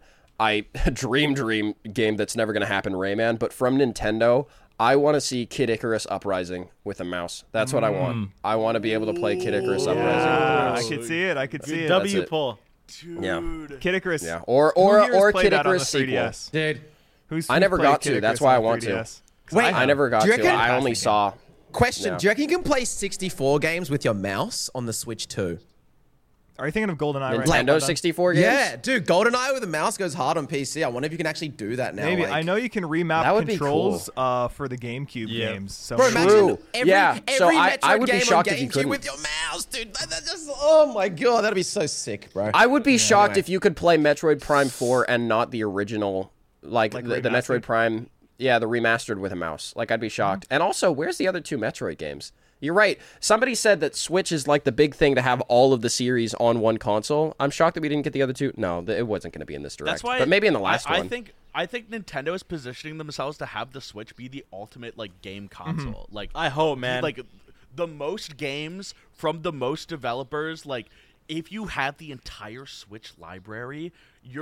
Dream game that's never going to happen, Rayman. But from Nintendo, I want to see Kid Icarus Uprising with a mouse. That's what I want. I want to be able to play Kid Icarus Uprising with a mouse. I could see it. I could see it. W pull. Dude. Yeah. Kid Icarus. Yeah. Or Kid Icarus sequel. Dude. I never got to. That's why I want to. Wait, I never got to. I only saw. Question: Yeah. Do you reckon you can play 64 games with your mouse on the Switch too? Are you thinking of GoldenEye? Nintendo 64 games? Yeah, dude, GoldenEye with a mouse goes hard on PC. I wonder if you can actually do that now. Maybe. Like, I know you can remap controls for the GameCube games. So bro, imagine every I would be game shocked on if you GameCube couldn't. with your mouse, dude. That just, oh my god, that'd be so sick, bro. I would be shocked if you could play Metroid Prime 4 and not the original, like the Metroid Prime, the remastered with a mouse. Like, I'd be shocked. And also, where's the other two Metroid games? You're right. Somebody said that Switch is like the big thing to have all of the series on one console. I'm shocked that we didn't get the other two. No, it wasn't going to be in this direct. That's why, but maybe in the last one. I think Nintendo is positioning themselves to have the Switch be the ultimate like game console. Like I hope, man. Like the most games from the most developers. Like if you have the entire Switch library,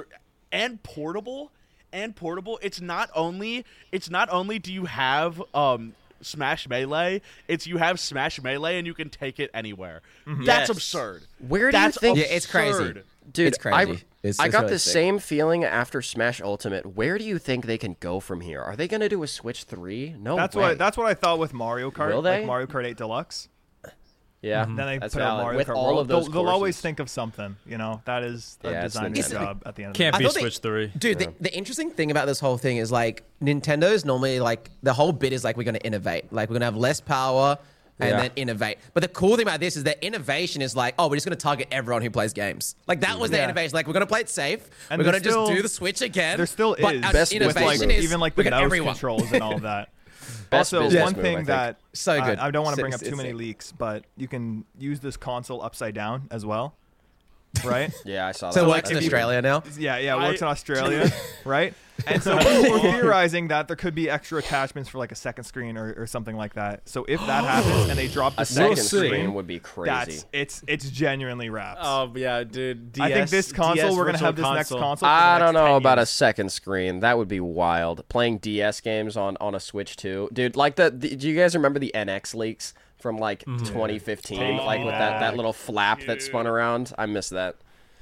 and portable. It's not only do you have Smash Melee, it's you have Smash Melee and you can take it anywhere. That's absurd. Where do you think? Yeah, it's crazy. Dude, it's crazy. I got really the same feeling after Smash Ultimate. Where do you think they can go from here? Are they going to do a Switch 3? No way. That's what I thought with Mario Kart. Will they? Like Mario Kart 8 Deluxe. Yeah, Then they that's put out valid. Mario With Kart all World. of those They'll always courses. think of something. You know, that is the Yeah, it's designer's Nintendo. job at the end of Can't the day. be Switch 3. Dude, the interesting thing about this whole thing is like Nintendo's normally like the whole bit is like we're going to innovate. Like we're going to have less power and then innovate. But the cool thing about this is that innovation is like, oh, we're just going to target everyone who plays games. Like that was the innovation. Like we're going to play it safe. And we're going to there's just still- do the Switch again. There still but is. our Best innovation move. is Even like we the got mouse everyone. controls and all of that. Best Also, business one move, I thing think. that So good. I don't want to bring up It's too many sick. leaks, but you can use this console upside down as well, right? Yeah, I saw So that. it works in Australia now. Yeah, it works in Australia, right? And so people were theorizing that there could be extra attachments for like a second screen or something like that. So if that happens and they drop the A second screen, screen would be crazy. it's genuinely wraps. Oh yeah, dude. DS, I think this console DS we're gonna have this Virtual next Console. console. For the I next don't know 10 about a years. second screen. That would be wild. Playing DS games on a Switch too, dude. Like do you guys remember the NX leaks from like 2015? Like with that little flap that spun around. I miss that.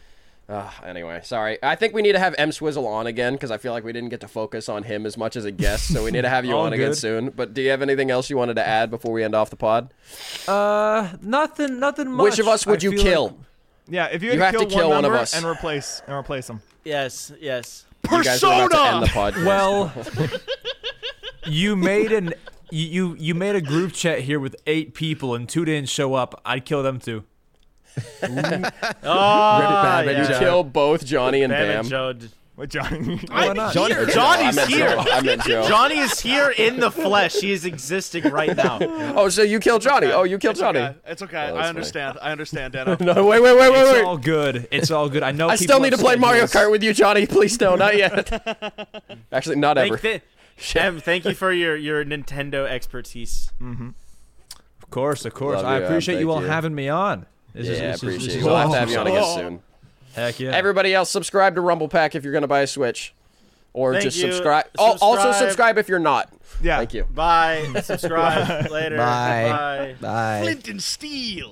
Anyway, sorry. I think we need to have M Swizzle on again because I feel like we didn't get to focus on him as much as a guest. So we need to have you All on again good. soon. But do you have anything else you wanted to add before we end off the pod? Nothing much. Which of us would you feel kill? like- Yeah, if you You had have to to kill kill one one of member us. and replace them. Yes. You guys are about to end the podcast. Well, you made you made a group chat here with 8 people and 2 didn't show up. I'd kill them too. Oh, Bam and You Joe. kill both Johnny and Bam Bam. and Joe. With Johnny. Why not? Johnny's I meant here. Joe. I meant Joe. Johnny is here in the flesh. He is existing right now. Oh, so you killed Johnny. Oh, you killed Johnny. It's okay. Oh, I that's understand. I understand, Dano. No, wait. It's all good. It's all good. I know. I people still need to have play Mario schedules. Kart with you, Johnny. Please no, not yet. Actually, not ever. Em, thank you for your Nintendo expertise. Of course. Love I you, appreciate thank you all you. having me on. This Yeah, is appreciate it. awesome. We'll have to have you on again soon. Heck yeah. Everybody else, subscribe to Rumble Pack if you're going to buy a Switch. Or Thank just you. subscribe. Also subscribe if you're not. Yeah. Thank you. Bye. Subscribe later. Bye. Bye. Bye. Flint and Steel.